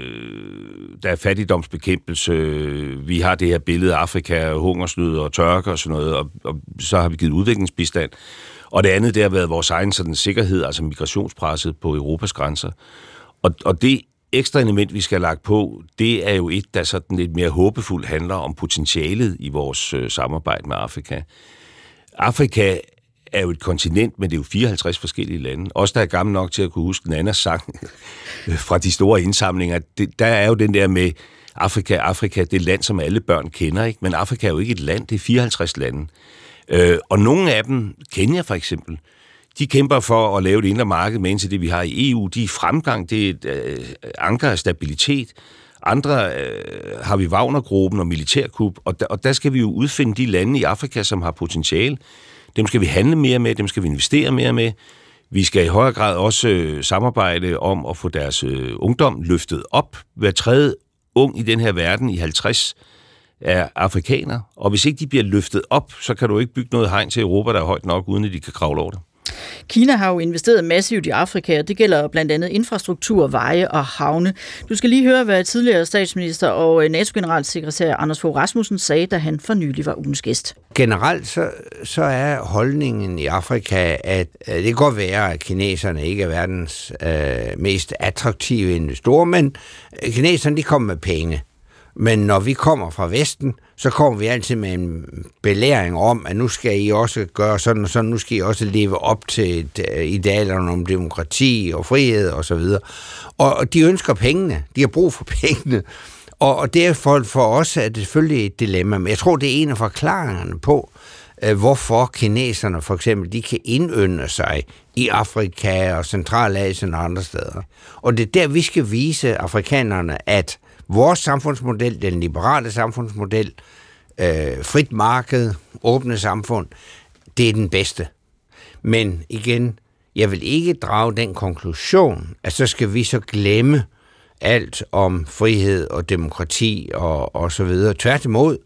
der er fattigdomsbekæmpelse, vi har det her billede af Afrika, hungersnød og tørke og sådan noget, og så har vi givet udviklingsbistand. Og det andet, det har været vores egen sådan, sikkerhed, altså migrationspresset på Europas grænser. Og det ekstra element, vi skal have lagt på, det er jo et, der sådan lidt mere håbefuldt handler om potentialet i vores samarbejde med Afrika. Afrika er jo et kontinent, men det er jo 54 forskellige lande. Også der er gammel nok til at kunne huske Nannas sang fra de store indsamlinger. Der er jo den der med Afrika, det er land, som alle børn kender, ikke? Men Afrika er jo ikke et land, det er 54 lande. Og nogle af dem, Kenya for eksempel, de kæmper for at lave det indre marked, mens det vi har i EU, de er i fremgang, det er et anker af stabilitet. Andre har vi Wagner-gruppen og militærkup, og der skal vi jo udfinde de lande i Afrika, som har potentiale. Dem skal vi handle mere med, dem skal vi investere mere med. Vi skal i højere grad også samarbejde om at få deres ungdom løftet op. Hver tredje ung i den her verden i 50 er afrikanere, og hvis ikke de bliver løftet op, så kan du ikke bygge noget hegn til Europa, der er højt nok, uden at de kan kravle over det. Kina har jo investeret massivt i Afrika, og det gælder blandt andet infrastruktur, veje og havne. Du skal lige høre, hvad tidligere statsminister og NATO-generalsekretær Anders Fogh Rasmussen sagde, da han for nylig var ugens gæst. Generelt så er holdningen i Afrika, at det kan godt være, at kineserne ikke er verdens mest attraktive investorer, men kineserne de kommer med penge. Men når vi kommer fra Vesten, så kommer vi altid med en belæring om, at nu skal I også gøre sådan og sådan, nu skal I også leve op til idealerne om demokrati og frihed osv. Og de ønsker pengene, de har brug for pengene, og derfor for os er det selvfølgelig et dilemma. Men jeg tror, det er en af forklaringerne på, hvorfor kineserne for eksempel, de kan indynde sig i Afrika og Centralasien og andre steder. Og det er der, vi skal vise afrikanerne, at vores samfundsmodel, den liberale samfundsmodel, frit marked, åbne samfund, det er den bedste. Men igen, jeg vil ikke drage den konklusion, at så skal vi så glemme alt om frihed og demokrati og så videre. Tværtimod,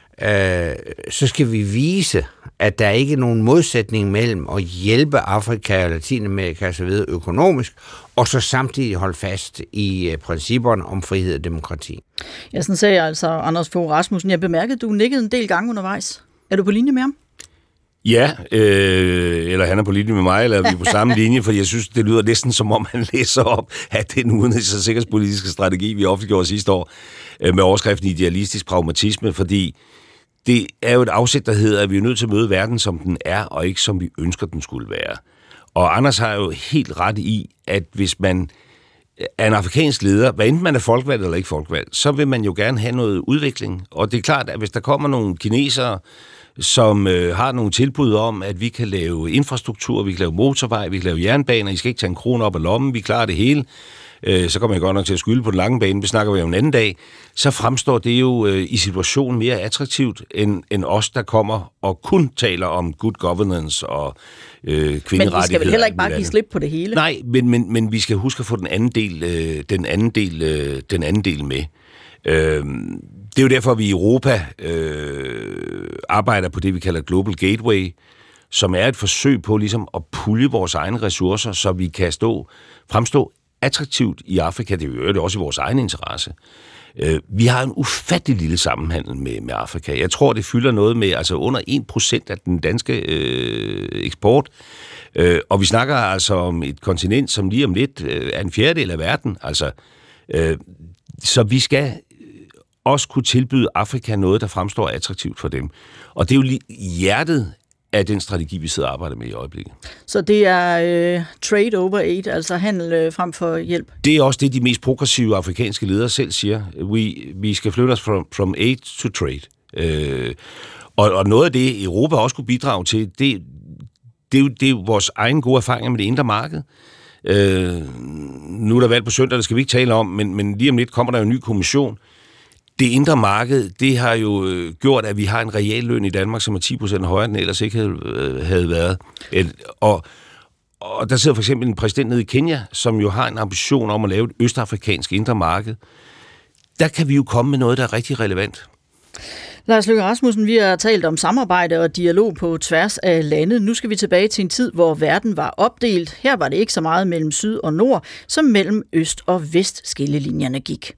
så skal vi vise, at der ikke er nogen modsætning mellem at hjælpe Afrika og Latinamerika og så videre økonomisk, og så samtidig holde fast i principperne om frihed og demokrati. Ja, sådan sagde altså Anders Fogh Rasmussen. Jeg bemærkede, du nikkede en del gange undervejs. Er du på linje med ham? Ja, eller han er på linje med mig, eller vi er på samme linje, for jeg synes, det lyder næsten som om, han læser op af den udenrigs- og sikkerhedspolitiske strategi, vi offentliggjorde sidste år, med overskriften idealistisk pragmatisme, fordi det er jo et afsæt, der hedder, at vi er nødt til at møde verden, som den er, og ikke som vi ønsker, den skulle være. Og Anders har jo helt ret i, at hvis man er en afrikansk leder, hvad enten man er folkevalgt eller ikke folkevalgt, så vil man jo gerne have noget udvikling. Og det er klart, at hvis der kommer nogle kinesere, som har nogle tilbud om, at vi kan lave infrastruktur, vi kan lave motorvej, vi kan lave jernbaner, I skal ikke tage en krone op af lommen, vi klarer det hele, så kommer jeg godt nok til at skylde på den lange bane, vi snakker vi om en anden dag, så fremstår det jo i situationen mere attraktivt, end os, der kommer og kun taler om good governance og kvinderettigheder. Men vi skal vel heller ikke bare give slip på det hele? Nej, men vi skal huske at få den anden del med. Det er jo derfor, vi i Europa arbejder på det, vi kalder Global Gateway, som er et forsøg på ligesom at pulje vores egne ressourcer, så vi kan fremstå attraktivt i Afrika. Det er jo også i vores egen interesse. Vi har en ufattelig lille sammenhandel med Afrika. Jeg tror, det fylder noget med altså under 1% af den danske eksport. Og vi snakker altså om et kontinent, som lige om lidt er en fjerdedel af verden. Altså, så vi skal også kunne tilbyde Afrika noget, der fremstår attraktivt for dem. Og det er jo hjertet af den strategi, vi sidder og arbejder med i øjeblikket. Så det er trade over aid, altså handel frem for hjælp? Det er også det, de mest progressive afrikanske ledere selv siger. Vi skal flytte os from aid to trade. Og noget af det, Europa også kunne bidrage til, det er jo vores egen gode erfaringer med det indre marked. Nu er der valg på søndag, det skal vi ikke tale om, men lige om lidt kommer der jo en ny kommission. Det indre marked, det har jo gjort, at vi har en realløn i Danmark, som er 10% højere, end ellers ikke havde været. Og der sidder for eksempel en præsident nede i Kenya, som jo har en ambition om at lave et østafrikansk indre marked. Der kan vi jo komme med noget, der er rigtig relevant. Lars Løkke Rasmussen, vi har talt om samarbejde og dialog på tværs af landet. Nu skal vi tilbage til en tid, hvor verden var opdelt. Her var det ikke så meget mellem syd og nord, som mellem øst og vest skillelinjerne gik.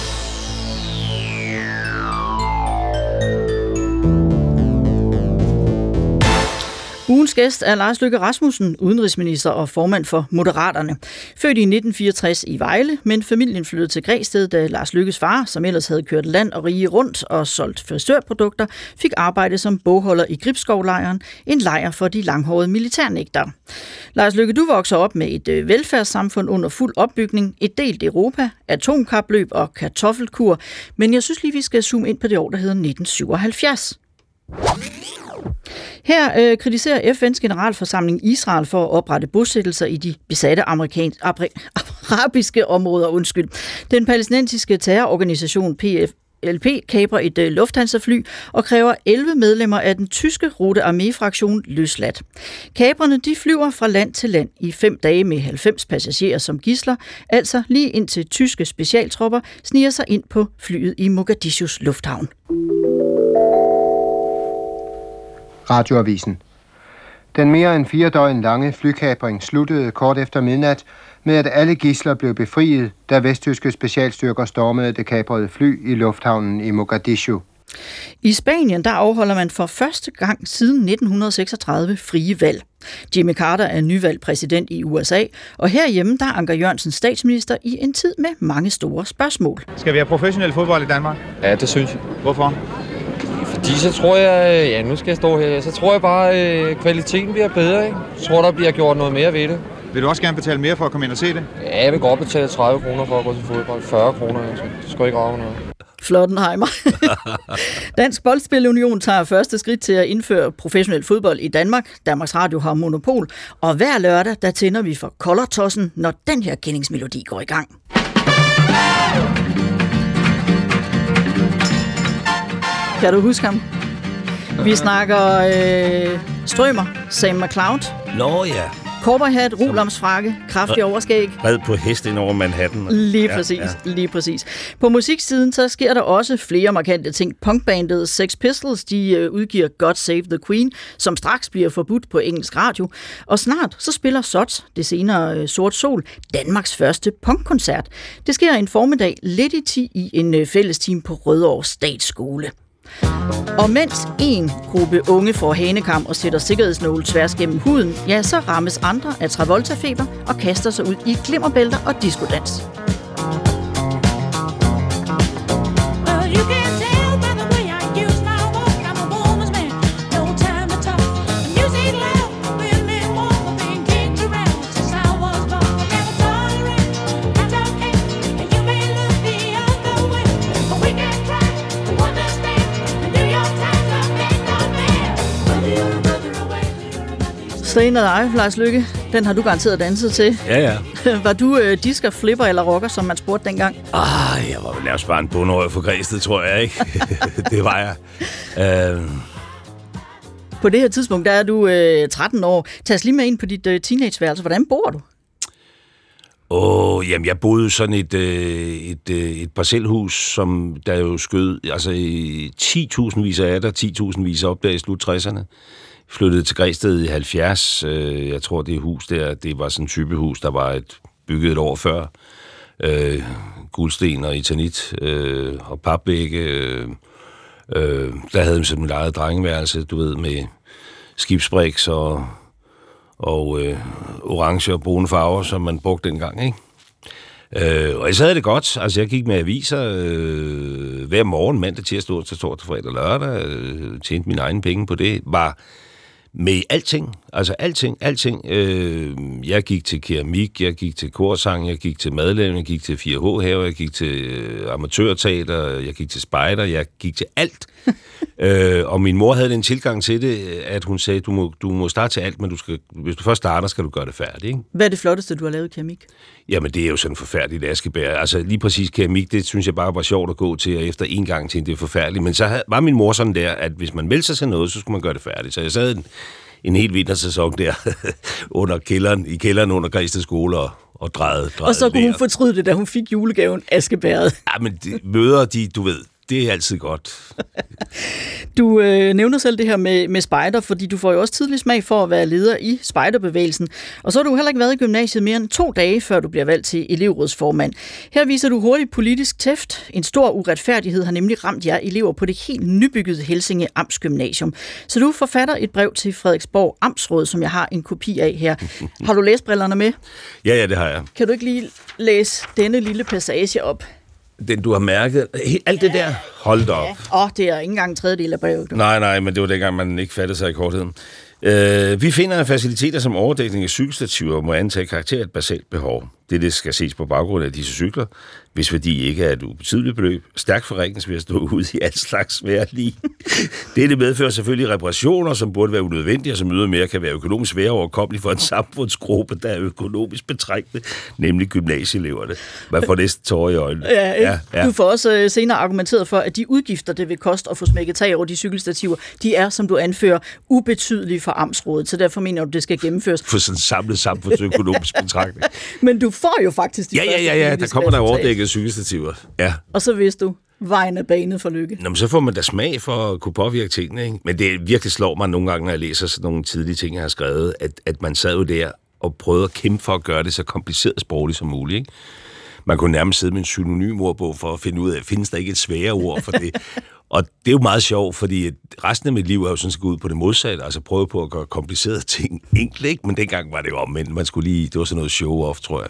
Ugens gæst er Lars Løkke Rasmussen, udenrigsminister og formand for Moderaterne. Født i 1964 i Vejle, men familien flyttede til Græsted, da Lars Løkkes far, som ellers havde kørt land og rige rundt og solgt frisørprodukter, fik arbejde som bogholder i Gribskovlejren, en lejr for de langhårede militærnægtere. Lars Løkke, du vokser op med et velfærdssamfund under fuld opbygning, et delt Europa, atomkapløb og kartoffelkur, men jeg synes lige, vi skal zoome ind på det år, der hedder 1977. Her kritiserer FN's generalforsamling Israel for at oprette bosættelser i de besatte arabiske områder. Den palæstinensiske terrororganisation PFLP kaprer et lufthansa-fly og kræver 11 medlemmer af den tyske Rote Armee-fraktion løsladt. Kaprerne de flyver fra land til land i 5 dage med 90 passagerer som gidsler, altså lige indtil tyske specialtropper sniger sig ind på flyet i Mogadishus lufthavn. Radioavisen. Den mere end 4 døgn lange flykapring sluttede kort efter midnat med, at alle gidsler blev befriet, da vesttyske specialstyrker stormede det kaprede fly i lufthavnen i Mogadishu. I Spanien der afholder man for første gang siden 1936 frie valg. Jimmy Carter er nyvalgt præsident i USA, og herhjemme der er Anker Jørgensen statsminister i en tid med mange store spørgsmål. Skal vi have professionel fodbold i Danmark? Ja, det synes jeg. Hvorfor? Fordi så tror jeg, ja nu skal jeg stå her, så tror jeg bare, kvaliteten bliver bedre, ikke? Jeg tror, der bliver gjort noget mere ved det. Vil du også gerne betale mere for at komme ind og se det? Ja, jeg vil godt betale 30 kroner for at gå til fodbold. 40 kroner, altså. Det skal ikke rave noget. Flottenheimer. Dansk Boldspilunion tager første skridt til at indføre professionel fodbold i Danmark. Danmarks Radio har monopol, og hver lørdag der tænder vi for koldertossen, når den her kendingsmelodi går i gang. Kan du huske ham? Vi snakker Strømer, Sam McCloud. Nå ja. Cowboyhat, rulamsfrakke, kraftig overskæg. Red på hest ind over Manhattan. Lige præcis. På musiksiden så sker der også flere markante ting. Punkbandet Sex Pistols, de udgiver God Save the Queen, som straks bliver forbudt på engelsk radio. Og snart så spiller SOT, det senere Sort Sol, Danmarks første punkkoncert. Det sker en formiddag lidt i 10 i en fællesteam på Rødovre Statsskole. Og mens en gruppe unge får hanekam og sætter sikkerhedsnåle tværs gennem huden, ja, så rammes andre af Travolta-feber og kaster sig ud i glimmerbælter og diskodans. Stay dig, Lars Løkke. Den har du garanteret danset til. Ja. Var du disker, flipper eller rocker, som man spurgte dengang? Jeg var vel nærmest bare en bonderøv for Græsted, tror jeg, ikke? Det var jeg. På det her tidspunkt, der er du 13 år. Tag os lige med ind på dit teenageværelse. Hvordan bor du? Jamen, jeg boede sådan et parcelhus, som der jo skød, altså 10.000 vis af 10.000 vis op der i slut 60'erne. Flyttede til Græsted i 70. Jeg tror, det hus der, det var sådan et typehus, der var bygget et år før. Guldsten og eternit og papvægge. Der havde vi sådan et eget drengeværelse, du ved, med skibsbriks og orange og brune farver, som man brugte dengang, ikke? Og jeg havde det godt. Altså, jeg gik med aviser hver morgen, mandag, tirsdag, onsdag, torsdag, fredag og lørdag. Tjente mine egne penge på det. Var med alting. Altså alting. Jeg gik til keramik, jeg gik til korsang, jeg gik til madlavning, jeg gik til 4H-haver, jeg gik til amatørteater, jeg gik til spejder, jeg gik til alt. Og min mor havde den tilgang til det, at hun sagde, du må starte til alt, men hvis du først starter, skal du gøre det færdigt. Ikke? Hvad er det flotteste, du har lavet i keramik? Jamen, det er jo sådan forfærdeligt askebær. Altså, lige præcis keramik, det synes jeg bare var sjovt at gå til, og efter en gang til det er forfærdeligt. Men så var min mor sådan der, at hvis man meldte sig til noget, så skulle man gøre det færdigt. Så jeg sad en helt vintersæson der i kælderen under Græsted skole og drejede. Og så kunne hun fortryde det, da hun fik julegaven askebæret. Ja, men møder, du ved, det er altid godt. Du nævner selv det her med spejder, fordi du får jo også tidlig smag for at være leder i spejderbevægelsen. Og så har du heller ikke været i gymnasiet mere end 2 dage, før du bliver valgt til elevrådsformand. Her viser du hurtigt politisk tæft. En stor uretfærdighed har nemlig ramt jer elever på det helt nybyggede Helsinge Amtsgymnasium. Så du forfatter et brev til Frederiksborg Amtsråd, som jeg har en kopi af her. Har du læsbrillerne med? Ja, det har jeg. Kan du ikke lige læse denne lille passage op? Den, du har mærket. Alt det der. Hold da op. Det er ikke engang en tredjedel af brevet. Nej, men det var dengang, man ikke fattede sig i kortheden. Vi finder, at faciliteter som overdækning af cykelstativer må antage karakter af et basalt behov. Det skal ses på baggrund af disse cykler, hvis værdi ikke er et ubetydeligt beløb. Stærkt forringes ved at stå ud i alt slags vejrlig. Det medfører selvfølgelig reparationer, som burde være unødvendige, og som ydermere kan være økonomisk svære overkommelige for en samfundsgruppe, der er økonomisk betrængende, nemlig gymnasieeleverne. Man får næsten tårer i øjnene. Ja. Du får også senere argumenteret for, at de udgifter, det vil koste at få smækket tag over de cykelstativer, de er, som du anfører, ubetydelige for Amtsrådet, så derfor mener du, det skal gennemføres. For sådan en samlet samfundsøkonomisk betragtning. Men du får jo faktisk de Ja, der kommer der overdækket cykelstativer. Ja. Og så vidste du, vejen er banet for lykke. Nå, men så får man da smag for at kunne påvirke tingene, ikke? Men det virkelig slår mig nogle gange, når jeg læser sådan nogle tidlige ting, jeg har skrevet, at man sad jo der og prøvede at kæmpe for at gøre det så kompliceret sprogligt som muligt, ikke? Man kunne nærmest sidde med en synonymordbog for at finde ud af, findes der ikke et sværere ord for det? Og det er jo meget sjovt, fordi resten af mit liv er jo sådan set gået ud på det modsatte, altså prøve på at gøre komplicerede ting enkelt, ikke? Men dengang var det jo omvendt. Man skulle lige, det var sådan noget show-off, tror jeg.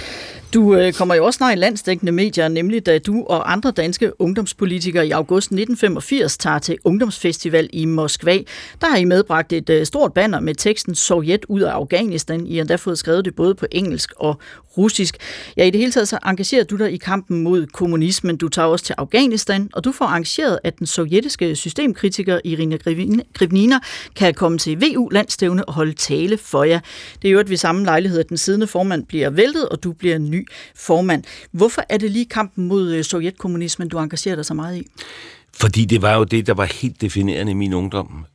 Du kommer jo også snart i landsdækkende medier, nemlig da du og andre danske ungdomspolitikere i august 1985 tager til ungdomsfestival i Moskva. Der har I medbragt et stort banner med teksten Sovjet ud af Afghanistan. I har endda fået skrevet det både på engelsk og russisk. Ja, i det hele taget så engagerer du dig i kampen mod kommunismen. Du tager også til Afghanistan, og du får arrangeret, at den sovjetiske systemkritiker Irina Grivnina kan komme til VU-landstævne og holde tale for jer. Det er jo ved samme lejlighed, at den siddende formand bliver væltet, og du bliver ny formand. Hvorfor er det lige kampen mod sovjetkommunismen, du engagerer dig så meget i? Fordi det var jo det, der var helt definerende i min ungdom.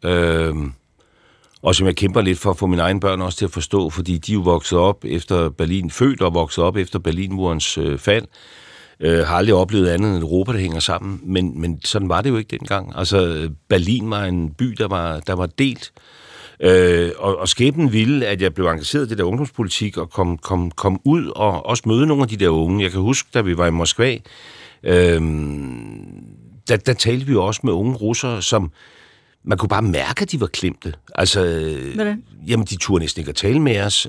Og som jeg kæmper lidt for at få mine egne børn også til at forstå, fordi de er jo vokset op efter Berlin, født og vokset op efter Berlinmurens fald. Har aldrig oplevet andet end Europa, der hænger sammen. Men sådan var det jo ikke dengang. Altså, Berlin var en by, der var delt. Og skæbnen ville, at jeg blev engageret i det der ungdomspolitik og kom ud og også møde nogle af de der unge. Jeg kan huske, da vi var i Moskva, der talte vi jo også med unge russere, som man kunne bare mærke, at de var klemte. Altså, jamen, de turde næsten ikke at tale med os.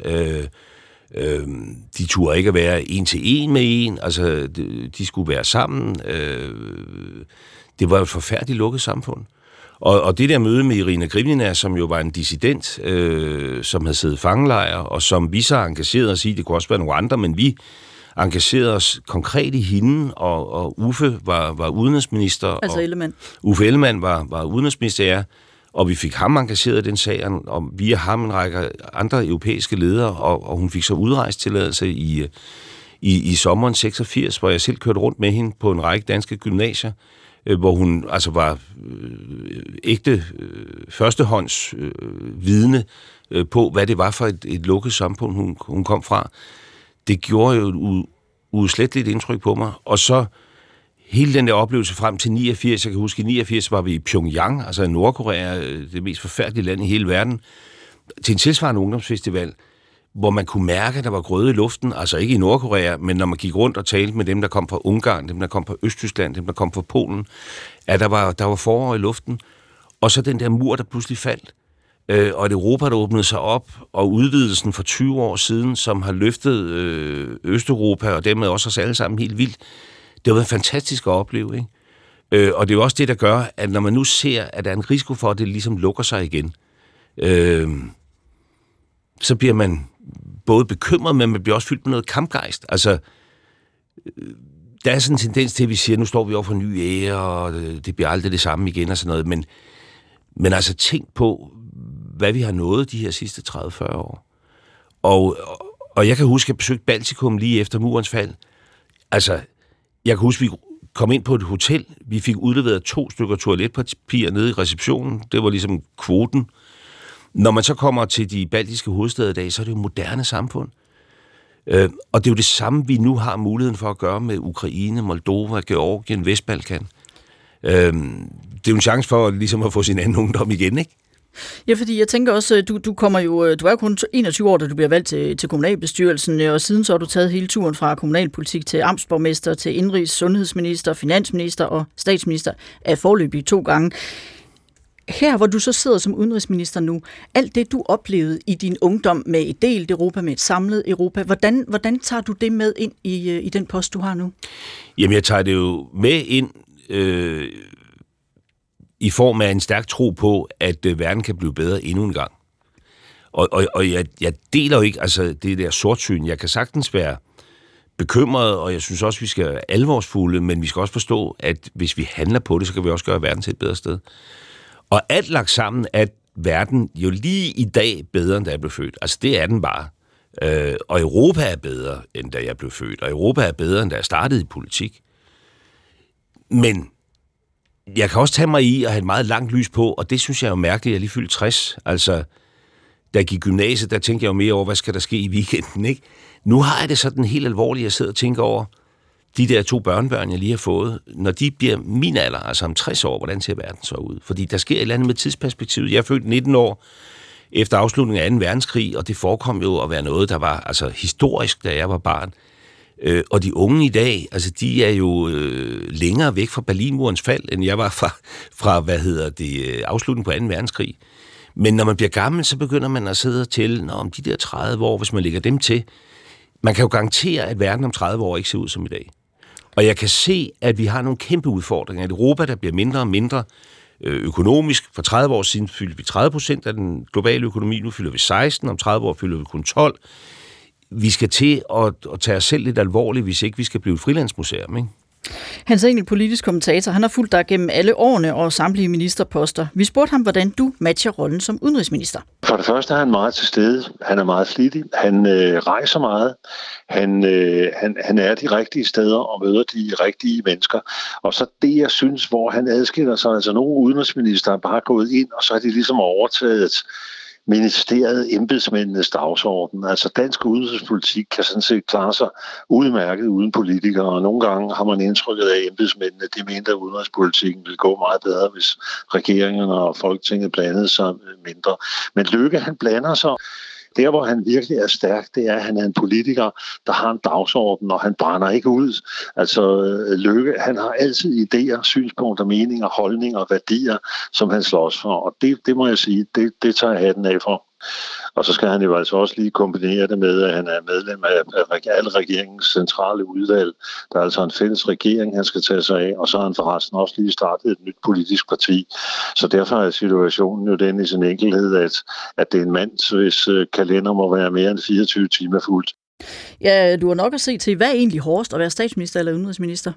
De turde ikke at være en til en med en. Altså, de skulle være sammen. Det var et forfærdeligt lukket samfund. Og det der møde med Irina Grivnina, som jo var en dissident, som havde siddet i fangelejr, og som vi så engagerede os i, det kunne også være nogle andre, men vi engagerede os konkret i hende, og Uffe var udenrigsminister. Altså Ellemann. Uffe Ellemann var udenrigsminister, ja, og vi fik ham engageret i den sag, og via ham en række andre europæiske ledere, og hun fik så udrejstilladelse i sommeren 86, hvor jeg selv kørte rundt med hende på en række danske gymnasier, hvor hun altså var ægte førstehånds vidne på, hvad det var for et lukket samfund, hun kom fra. Det gjorde jo et udsletteligt indtryk på mig. Og så hele den der oplevelse frem til 89, jeg kan huske, i 89 var vi i Pyongyang, altså i Nordkorea, det mest forfærdelige land i hele verden, til en tilsvarende ungdomsfestival, hvor man kunne mærke, at der var grøde i luften, altså ikke i Nordkorea, men når man gik rundt og talte med dem, der kom fra Ungarn, dem, der kom fra Østtyskland, dem, der kom fra Polen, at der var forår i luften, og så den der mur, der pludselig faldt, og et Europa, der åbnede sig op, og udvidelsen for 20 år siden, som har løftet Østeuropa, og dermed også os alle sammen helt vildt. Det har været fantastisk at opleve, ikke? Og det er jo også det, der gør, at når man nu ser, at der er en risiko for, at det ligesom lukker sig igen, så bliver man både bekymret, men man bliver også fyldt med noget kampgejst. Altså, der er sådan en tendens til, at vi siger, nu står vi over for en ny ære, og det bliver aldrig det samme igen og sådan noget, men altså tænk på, hvad vi har nået de her sidste 30-40 år. Og jeg kan huske, at jeg besøgte Baltikum lige efter murens fald. Altså, jeg kan huske, at vi kom ind på et hotel, vi fik udleveret 2 stykker toiletpapir nede i receptionen, det var ligesom kvoten. Når man så kommer til de baltiske hovedstæder i dag, så er det jo moderne samfund. Og det er jo det samme, vi nu har muligheden for at gøre med Ukraine, Moldova, Georgien, Vestbalkan. Det er jo en chance for ligesom at få sin anden ungdom igen, ikke? Ja, fordi jeg tænker også, du er jo kun 21 år, da du bliver valgt til kommunalbestyrelsen, og siden så har du taget hele turen fra kommunalpolitik til amtsborgmester, til indrigs, sundhedsminister, finansminister og statsminister af foreløbig 2 gange. Her, hvor du så sidder som udenrigsminister nu, alt det, du oplevede i din ungdom med et delt Europa, med et samlet Europa, hvordan tager du det med ind i den post, du har nu? Jamen, jeg tager det jo med ind i form af en stærk tro på, at verden kan blive bedre endnu en gang. Og jeg deler jo ikke det der sortsyn. Jeg kan sagtens være bekymret, og jeg synes også, vi skal være alvorsfulde, men vi skal også forstå, at hvis vi handler på det, så kan vi også gøre verden til et bedre sted. Og alt lagt sammen, at verden jo lige i dag bedre, end da jeg blev født. Altså, det er den bare. Og Europa er bedre, end da jeg blev født. Og Europa er bedre, end da jeg startede i politik. Men jeg kan også tage mig i at have et meget langt lys på, og det synes jeg er jo mærkeligt, jeg er lige fyldt 60. Altså, da jeg gik i gymnasiet, der tænkte jeg jo mere over, hvad skal der ske i weekenden, ikke? Nu har jeg det sådan helt alvorligt, jeg sidder og tænker over, de der 2 børnebørn, jeg lige har fået, når de bliver min alder, altså om 60 år, hvordan ser verden så ud? Fordi der sker et eller andet med tidsperspektivet. Jeg er født 19 år efter afslutningen af 2. verdenskrig, og det forekom jo at være noget, der var historisk, da jeg var barn. Og de unge i dag, de er jo længere væk fra Berlinmurens fald, end jeg var fra afslutningen på 2. verdenskrig. Men når man bliver gammel, så begynder man at sidde til, om de der 30 år, hvis man lægger dem til, man kan jo garantere, at verden om 30 år ikke ser ud som i dag. Og jeg kan se, at vi har nogle kæmpe udfordringer. Et Europa, der bliver mindre og mindre økonomisk. For 30 år siden fyldte vi 30% af den globale økonomi, nu fylder vi 16, om 30 år fylder vi kun 12. Vi skal til at tage os selv lidt alvorligt, hvis ikke vi skal blive et frilandsmuseum, ikke? Hans Engel, politisk kommentator, han har fulgt dig gennem alle årene og samtlige ministerposter. Vi spurgte ham, hvordan du matcher rollen som udenrigsminister. For det første er han meget til stede. Han er meget flittig. Han rejser meget. Han er de rigtige steder og møder de rigtige mennesker. Og så det, jeg synes, hvor han adskiller sig, altså nogle udenrigsminister er bare gået ind, og så er de ligesom overtaget ministeriet, embedsmændenes dagsorden. Altså dansk udenrigspolitik kan sådan set klare sig udmærket uden politikere, og nogle gange har man indtrykket af embedsmændene, de mente, at udenrigspolitikken ville gå meget bedre, hvis regeringerne og Folketinget blandede sig mindre. Men Løkke, han blander sig. Der, hvor han virkelig er stærk, det er, at han er en politiker, der har en dagsorden, og han brænder ikke ud. Altså, Løkke, han har altid idéer, synspunkter, meninger, holdninger, værdier, som han slås for. Og det må jeg sige, det tager jeg hatten af for. Og så skal han jo altså også lige kombinere det med, at han er medlem af alle regeringens centrale udvalg. Der er altså en fælles regering, han skal tage sig af, og så har han forresten også lige startet et nyt politisk parti. Så derfor er situationen jo den i sin enkelhed, at det er en mand, hvis kalender må være mere end 24 timer fuldt. Ja, du har nok at se til, hvad er egentlig hårdest at være statsminister eller udenrigsminister?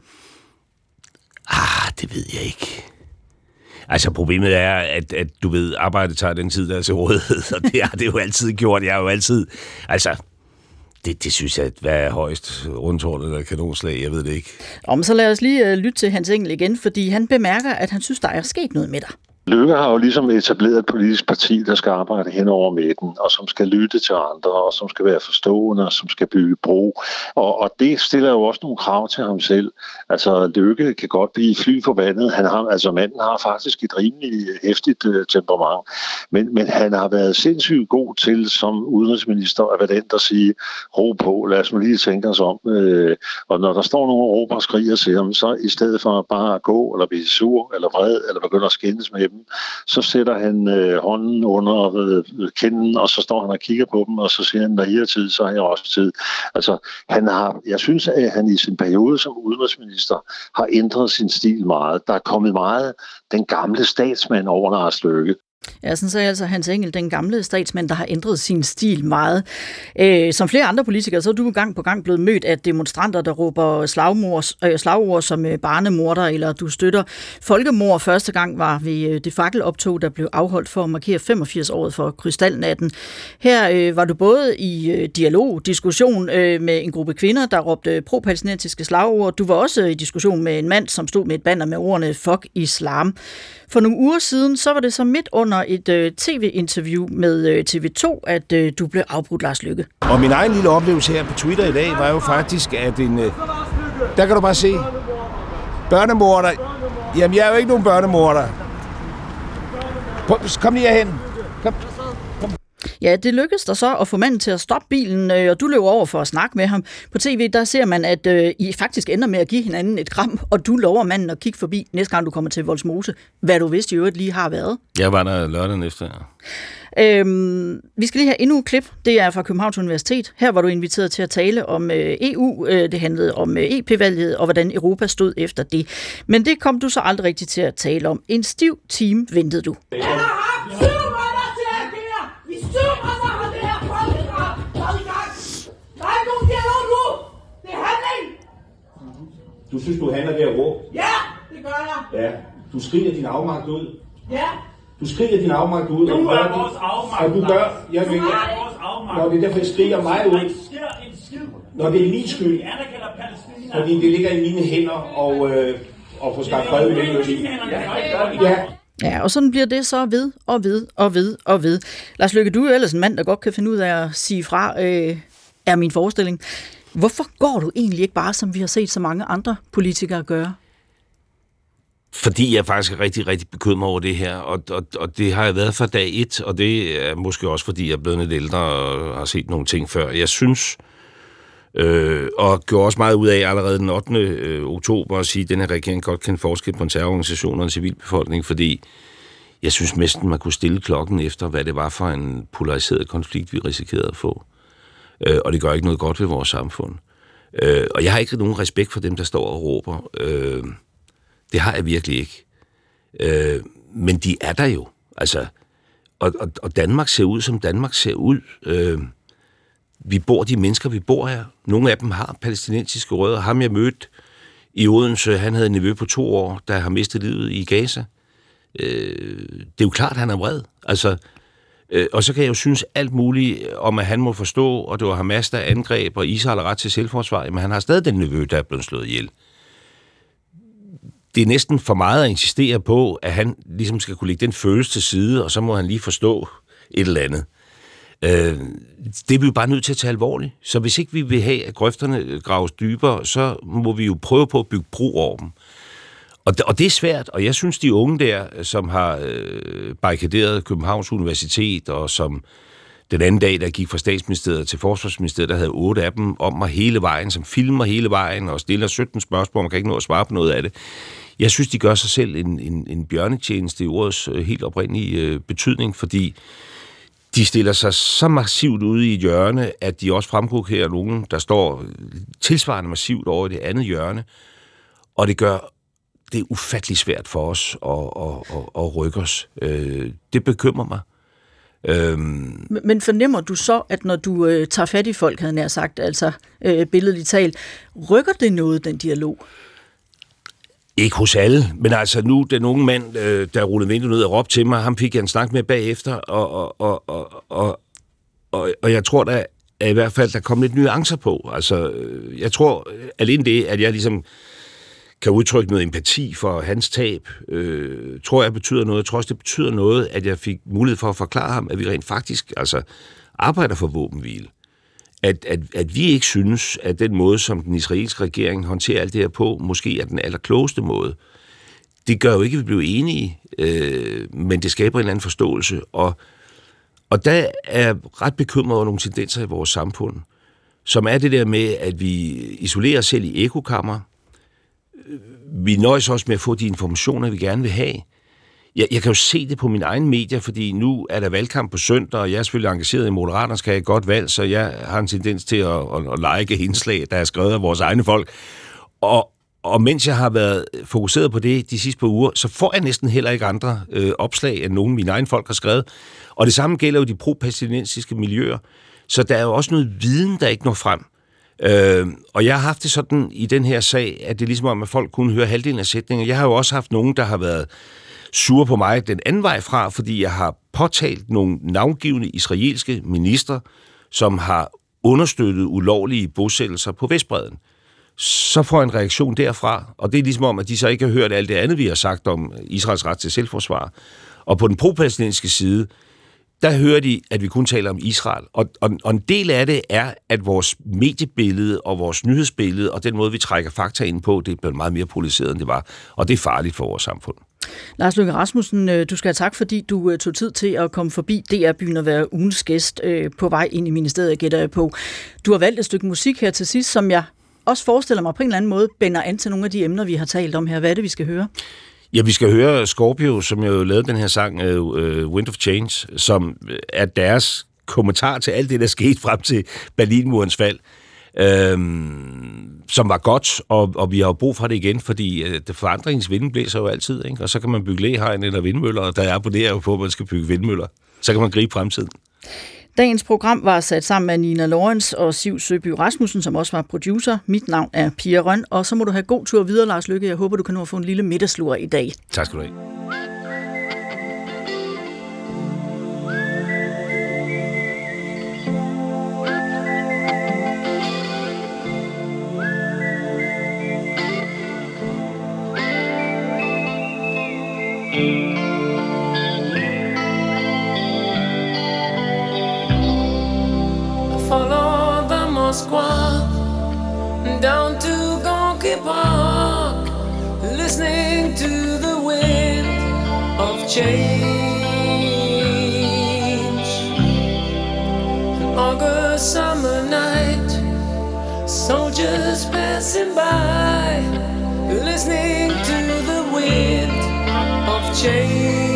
Det ved jeg ikke. Altså, problemet er, at du ved, arbejdet tager den tid, der er til rådighed, og det har det jo altid gjort. Jeg har jo altid, det synes jeg, hvad er højst, rundtårnet eller kanonslag, jeg ved det ikke. Så lad os lige lytte til Hans Engel igen, fordi han bemærker, at han synes, der er sket noget med dig. Løkke har jo ligesom etableret et politisk parti, der skal arbejde hen over midten, og som skal lytte til andre, og som skal være forstående, og som skal bygge bro. Og det stiller jo også nogle krav til ham selv. Altså, Løkke kan godt blive flyforbandet. Manden har faktisk et rimelig hæftigt temperament. Men han har været sindssygt god til som udenrigsminister at være den, der siger, ro på, lad os nu lige tænke os om. Og når der står nogle råber og skriger til ham, så i stedet for bare at gå, eller blive sur, eller vred, eller begynde at skændes med dem, så sætter han hånden under kinden, og så står han og kigger på dem, og så siger han, når I har tid, så har jeg også tid. Altså, jeg synes, at han i sin periode som udenrigsminister har ændret sin stil meget. Der er kommet meget den gamle statsmand over Lars Løkke. Ja, sådan sagde altså Hans Engel, den gamle statsmand, der har ændret sin stil meget. Som flere andre politikere, så er du gang på gang blevet mødt af demonstranter, der råber slagord som barnemorder, eller du støtter folkemord. Første gang var ved det fakkeloptog, der blev afholdt for at markere 85-året for krystalnatten. Her var du både i diskussion med en gruppe kvinder, der råbte pro-palæstinensiske slagord. Du var også i diskussion med en mand, som stod med et banner med ordene fuck islam. For nogle uger siden, så var det så midt under et tv-interview med TV2, at du blev afbrudt, Lars Løkke. Og min egen lille oplevelse her på Twitter i dag var jo faktisk, at der kan du bare se, børnemorder Jamen, jeg er jo ikke nogen børnemorder. Kom lige herhen. Kom. Ja, det lykkedes der så at få manden til at stoppe bilen, og du løber over for at snakke med ham. På tv, der ser man, at I faktisk ender med at give hinanden et kram, og du lover manden at kigge forbi næste gang, du kommer til Vollsmose, hvad du vidste i øvrigt lige har været. Jeg var der lørdagen efter, ja. Vi skal lige have endnu et klip. Det er fra Københavns Universitet. Her var du inviteret til at tale om EU. Det handlede om EP-valget og hvordan Europa stod efter det. Men det kom du så aldrig rigtig til at tale om. En stiv time ventede du. Du synes, du handler ved at råbe? Ja, det gør jeg. Ja. Du skriger din afmagt ud? Ja. Du skriger din afmagt ud? Du er vores afmagt. Og du gør... Jeg vil, når det er derfor, jeg skriger mig ud. Når det er min skyld. Fordi det ligger i mine hænder og få skabt fred i Mellemøsten. Ja. Ja, og sådan bliver det så ved og ved og ved og ved. Lars Løkke, du er jo ellers en mand, der godt kan finde ud af at sige fra, er min forestilling. Hvorfor går du egentlig ikke bare, som vi har set så mange andre politikere gøre? Fordi jeg faktisk er rigtig, rigtig bekymret over det her, og det har jeg været fra dag 1, og det er måske også, fordi jeg er blevet lidt ældre og har set nogle ting før. Jeg synes, og gjorde også meget ud af allerede den 8. oktober at sige, at den her regering godt kan forskel på en terrororganisation og en civilbefolkning, fordi jeg synes næsten, man kunne stille klokken efter, hvad det var for en polariseret konflikt, vi risikerede at få. Og det gør ikke noget godt ved vores samfund. Og jeg har ikke nogen respekt for dem, der står og råber. Det har jeg virkelig ikke. Men de er der jo. Altså, og Danmark ser ud, som Danmark ser ud. De mennesker, vi bor her. Nogle af dem har palæstinensiske rødder. Ham jeg mødte i Odense, han havde en nevø på 2 år, der har mistet livet i Gaza. Det er jo klart, at han er vred. Altså, og så kan jeg jo synes alt muligt om, at han må forstå, og det var Hamas, der angreb, og Israel har ret til selvforsvar, men han har stadig den nevø, der er blevet slået ihjel. Det er næsten for meget at insistere på, at han ligesom skal kunne lægge den følelse til side, og så må han lige forstå et eller andet. Det er vi jo bare nødt til at tage alvorligt. Så hvis ikke vi vil have, at grøfterne graves dybere, så må vi jo prøve på at bygge bro over dem. Og det er svært, og jeg synes, de unge der, som har barrikaderet Københavns Universitet, og som den anden dag, der gik fra Statsministeriet til Forsvarsministeriet, der havde 8 af dem om mig hele vejen, som filmer hele vejen og stiller 17 spørgsmål, man kan ikke nå at svare på noget af det. Jeg synes, de gør sig selv en bjørnetjeneste i ordets helt oprindelige betydning, fordi de stiller sig så massivt ude i et hjørne, at de også fremkokerer nogen, der står tilsvarende massivt over i det andet hjørne, og det gør det er ufattelig svært for os at rykke os. Det bekymrer mig. Men fornemmer du så, at når du tager fat i folk, havde nær sagt, altså billedligt talt, rykker det noget, den dialog? Ikke hos alle, men altså nu, den unge mand, der rullede vinduet ned og råbte til mig, ham fik jeg en snak med bagefter, og jeg tror da, at i hvert fald, der kom lidt nuancer på. Altså, jeg tror, alene det, at jeg ligesom kan udtrykke noget empati for hans tab, tror jeg betyder noget. Jeg tror også, det betyder noget, at jeg fik mulighed for at forklare ham, at vi rent faktisk altså, arbejder for våbenhvile. At vi ikke synes, at den måde, som den israelske regering håndterer alt det her på, måske er den allerklogeste måde. Det gør jo ikke, at vi bliver enige, men det skaber en eller anden forståelse. Og der er jeg ret bekymret over nogle tendenser i vores samfund, som er det der med, at vi isolerer os selv i ekokammer. Vi nøjes også med at få de informationer, vi gerne vil have. Jeg kan jo se det på mine egne medier, fordi nu er der valgkamp på søndag, og jeg er selvfølgelig engageret i Moderaterne, skal have et godt valg, så jeg har en tendens til at like indslag, der er skrevet af vores egne folk. Og mens jeg har været fokuseret på det de sidste par uger, så får jeg næsten heller ikke andre opslag, end nogen af mine egne folk har skrevet. Og det samme gælder jo de pro-palæstinensiske miljøer. Så der er jo også noget viden, der ikke når frem. Og jeg har haft det sådan i den her sag, at det er ligesom om, at folk kunne høre halvdelen af sætninger. Jeg har jo også haft nogen, der har været sure på mig den anden vej fra, fordi jeg har påtalt nogle navngivne israelske minister, som har understøttet ulovlige bosættelser på Vestbredden. Så får jeg en reaktion derfra, og det er ligesom om, at de så ikke har hørt alt det andet, vi har sagt om Israels ret til selvforsvar. Og på den pro-palæstinensiske side, der hører de, at vi kun taler om Israel. Og en del af det er, at vores mediebillede og vores nyhedsbillede og den måde, vi trækker fakta ind på, det er blevet meget mere polariseret, end det var. Og det er farligt for vores samfund. Lars Løkke Rasmussen, du skal have tak, fordi du tog tid til at komme forbi DR-byen og være ugens gæst på vej ind i ministeriet, gætter jeg på. Du har valgt et stykke musik her til sidst, som jeg også forestiller mig på en eller anden måde bænder an til nogle af de emner, vi har talt om her. Hvad er det, vi skal høre? Ja, vi skal høre Scorpio, som jo lavede den her sang, Wind of Change, som er deres kommentar til alt det, der skete frem til Berlinmurens fald, som var godt, og vi har jo brug for det igen, fordi forandringens vinden blæser jo altid, ikke? Og så kan man bygge læhegn eller vindmøller, og der abonnerer jo på, at man skal bygge vindmøller. Så kan man gribe fremtiden. Dagens program var sat sammen af Nina Lawrence og Siv Søby Rasmussen, som også var producer. Mit navn er Pia Røn, og så må du have god tur videre, Lars Løkke. Jeg håber, du kan nå at få en lille middagslur i dag. Tak skal du have. Follow the Moskva down to Gorky Park, listening to the wind of change. An August summer night, soldiers passing by, listening to the wind of change.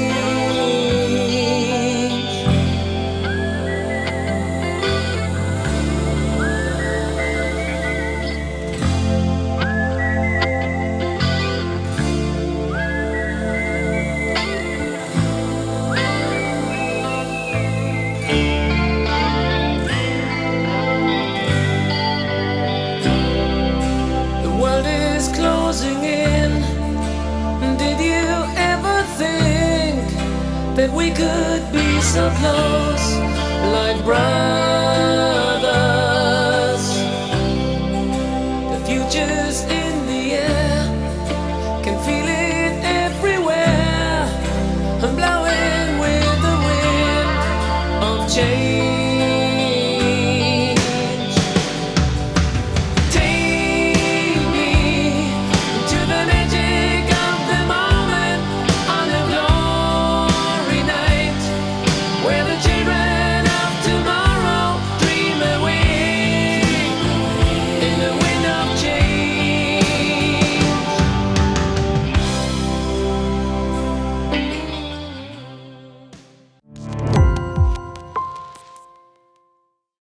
That we could be so close, like brothers.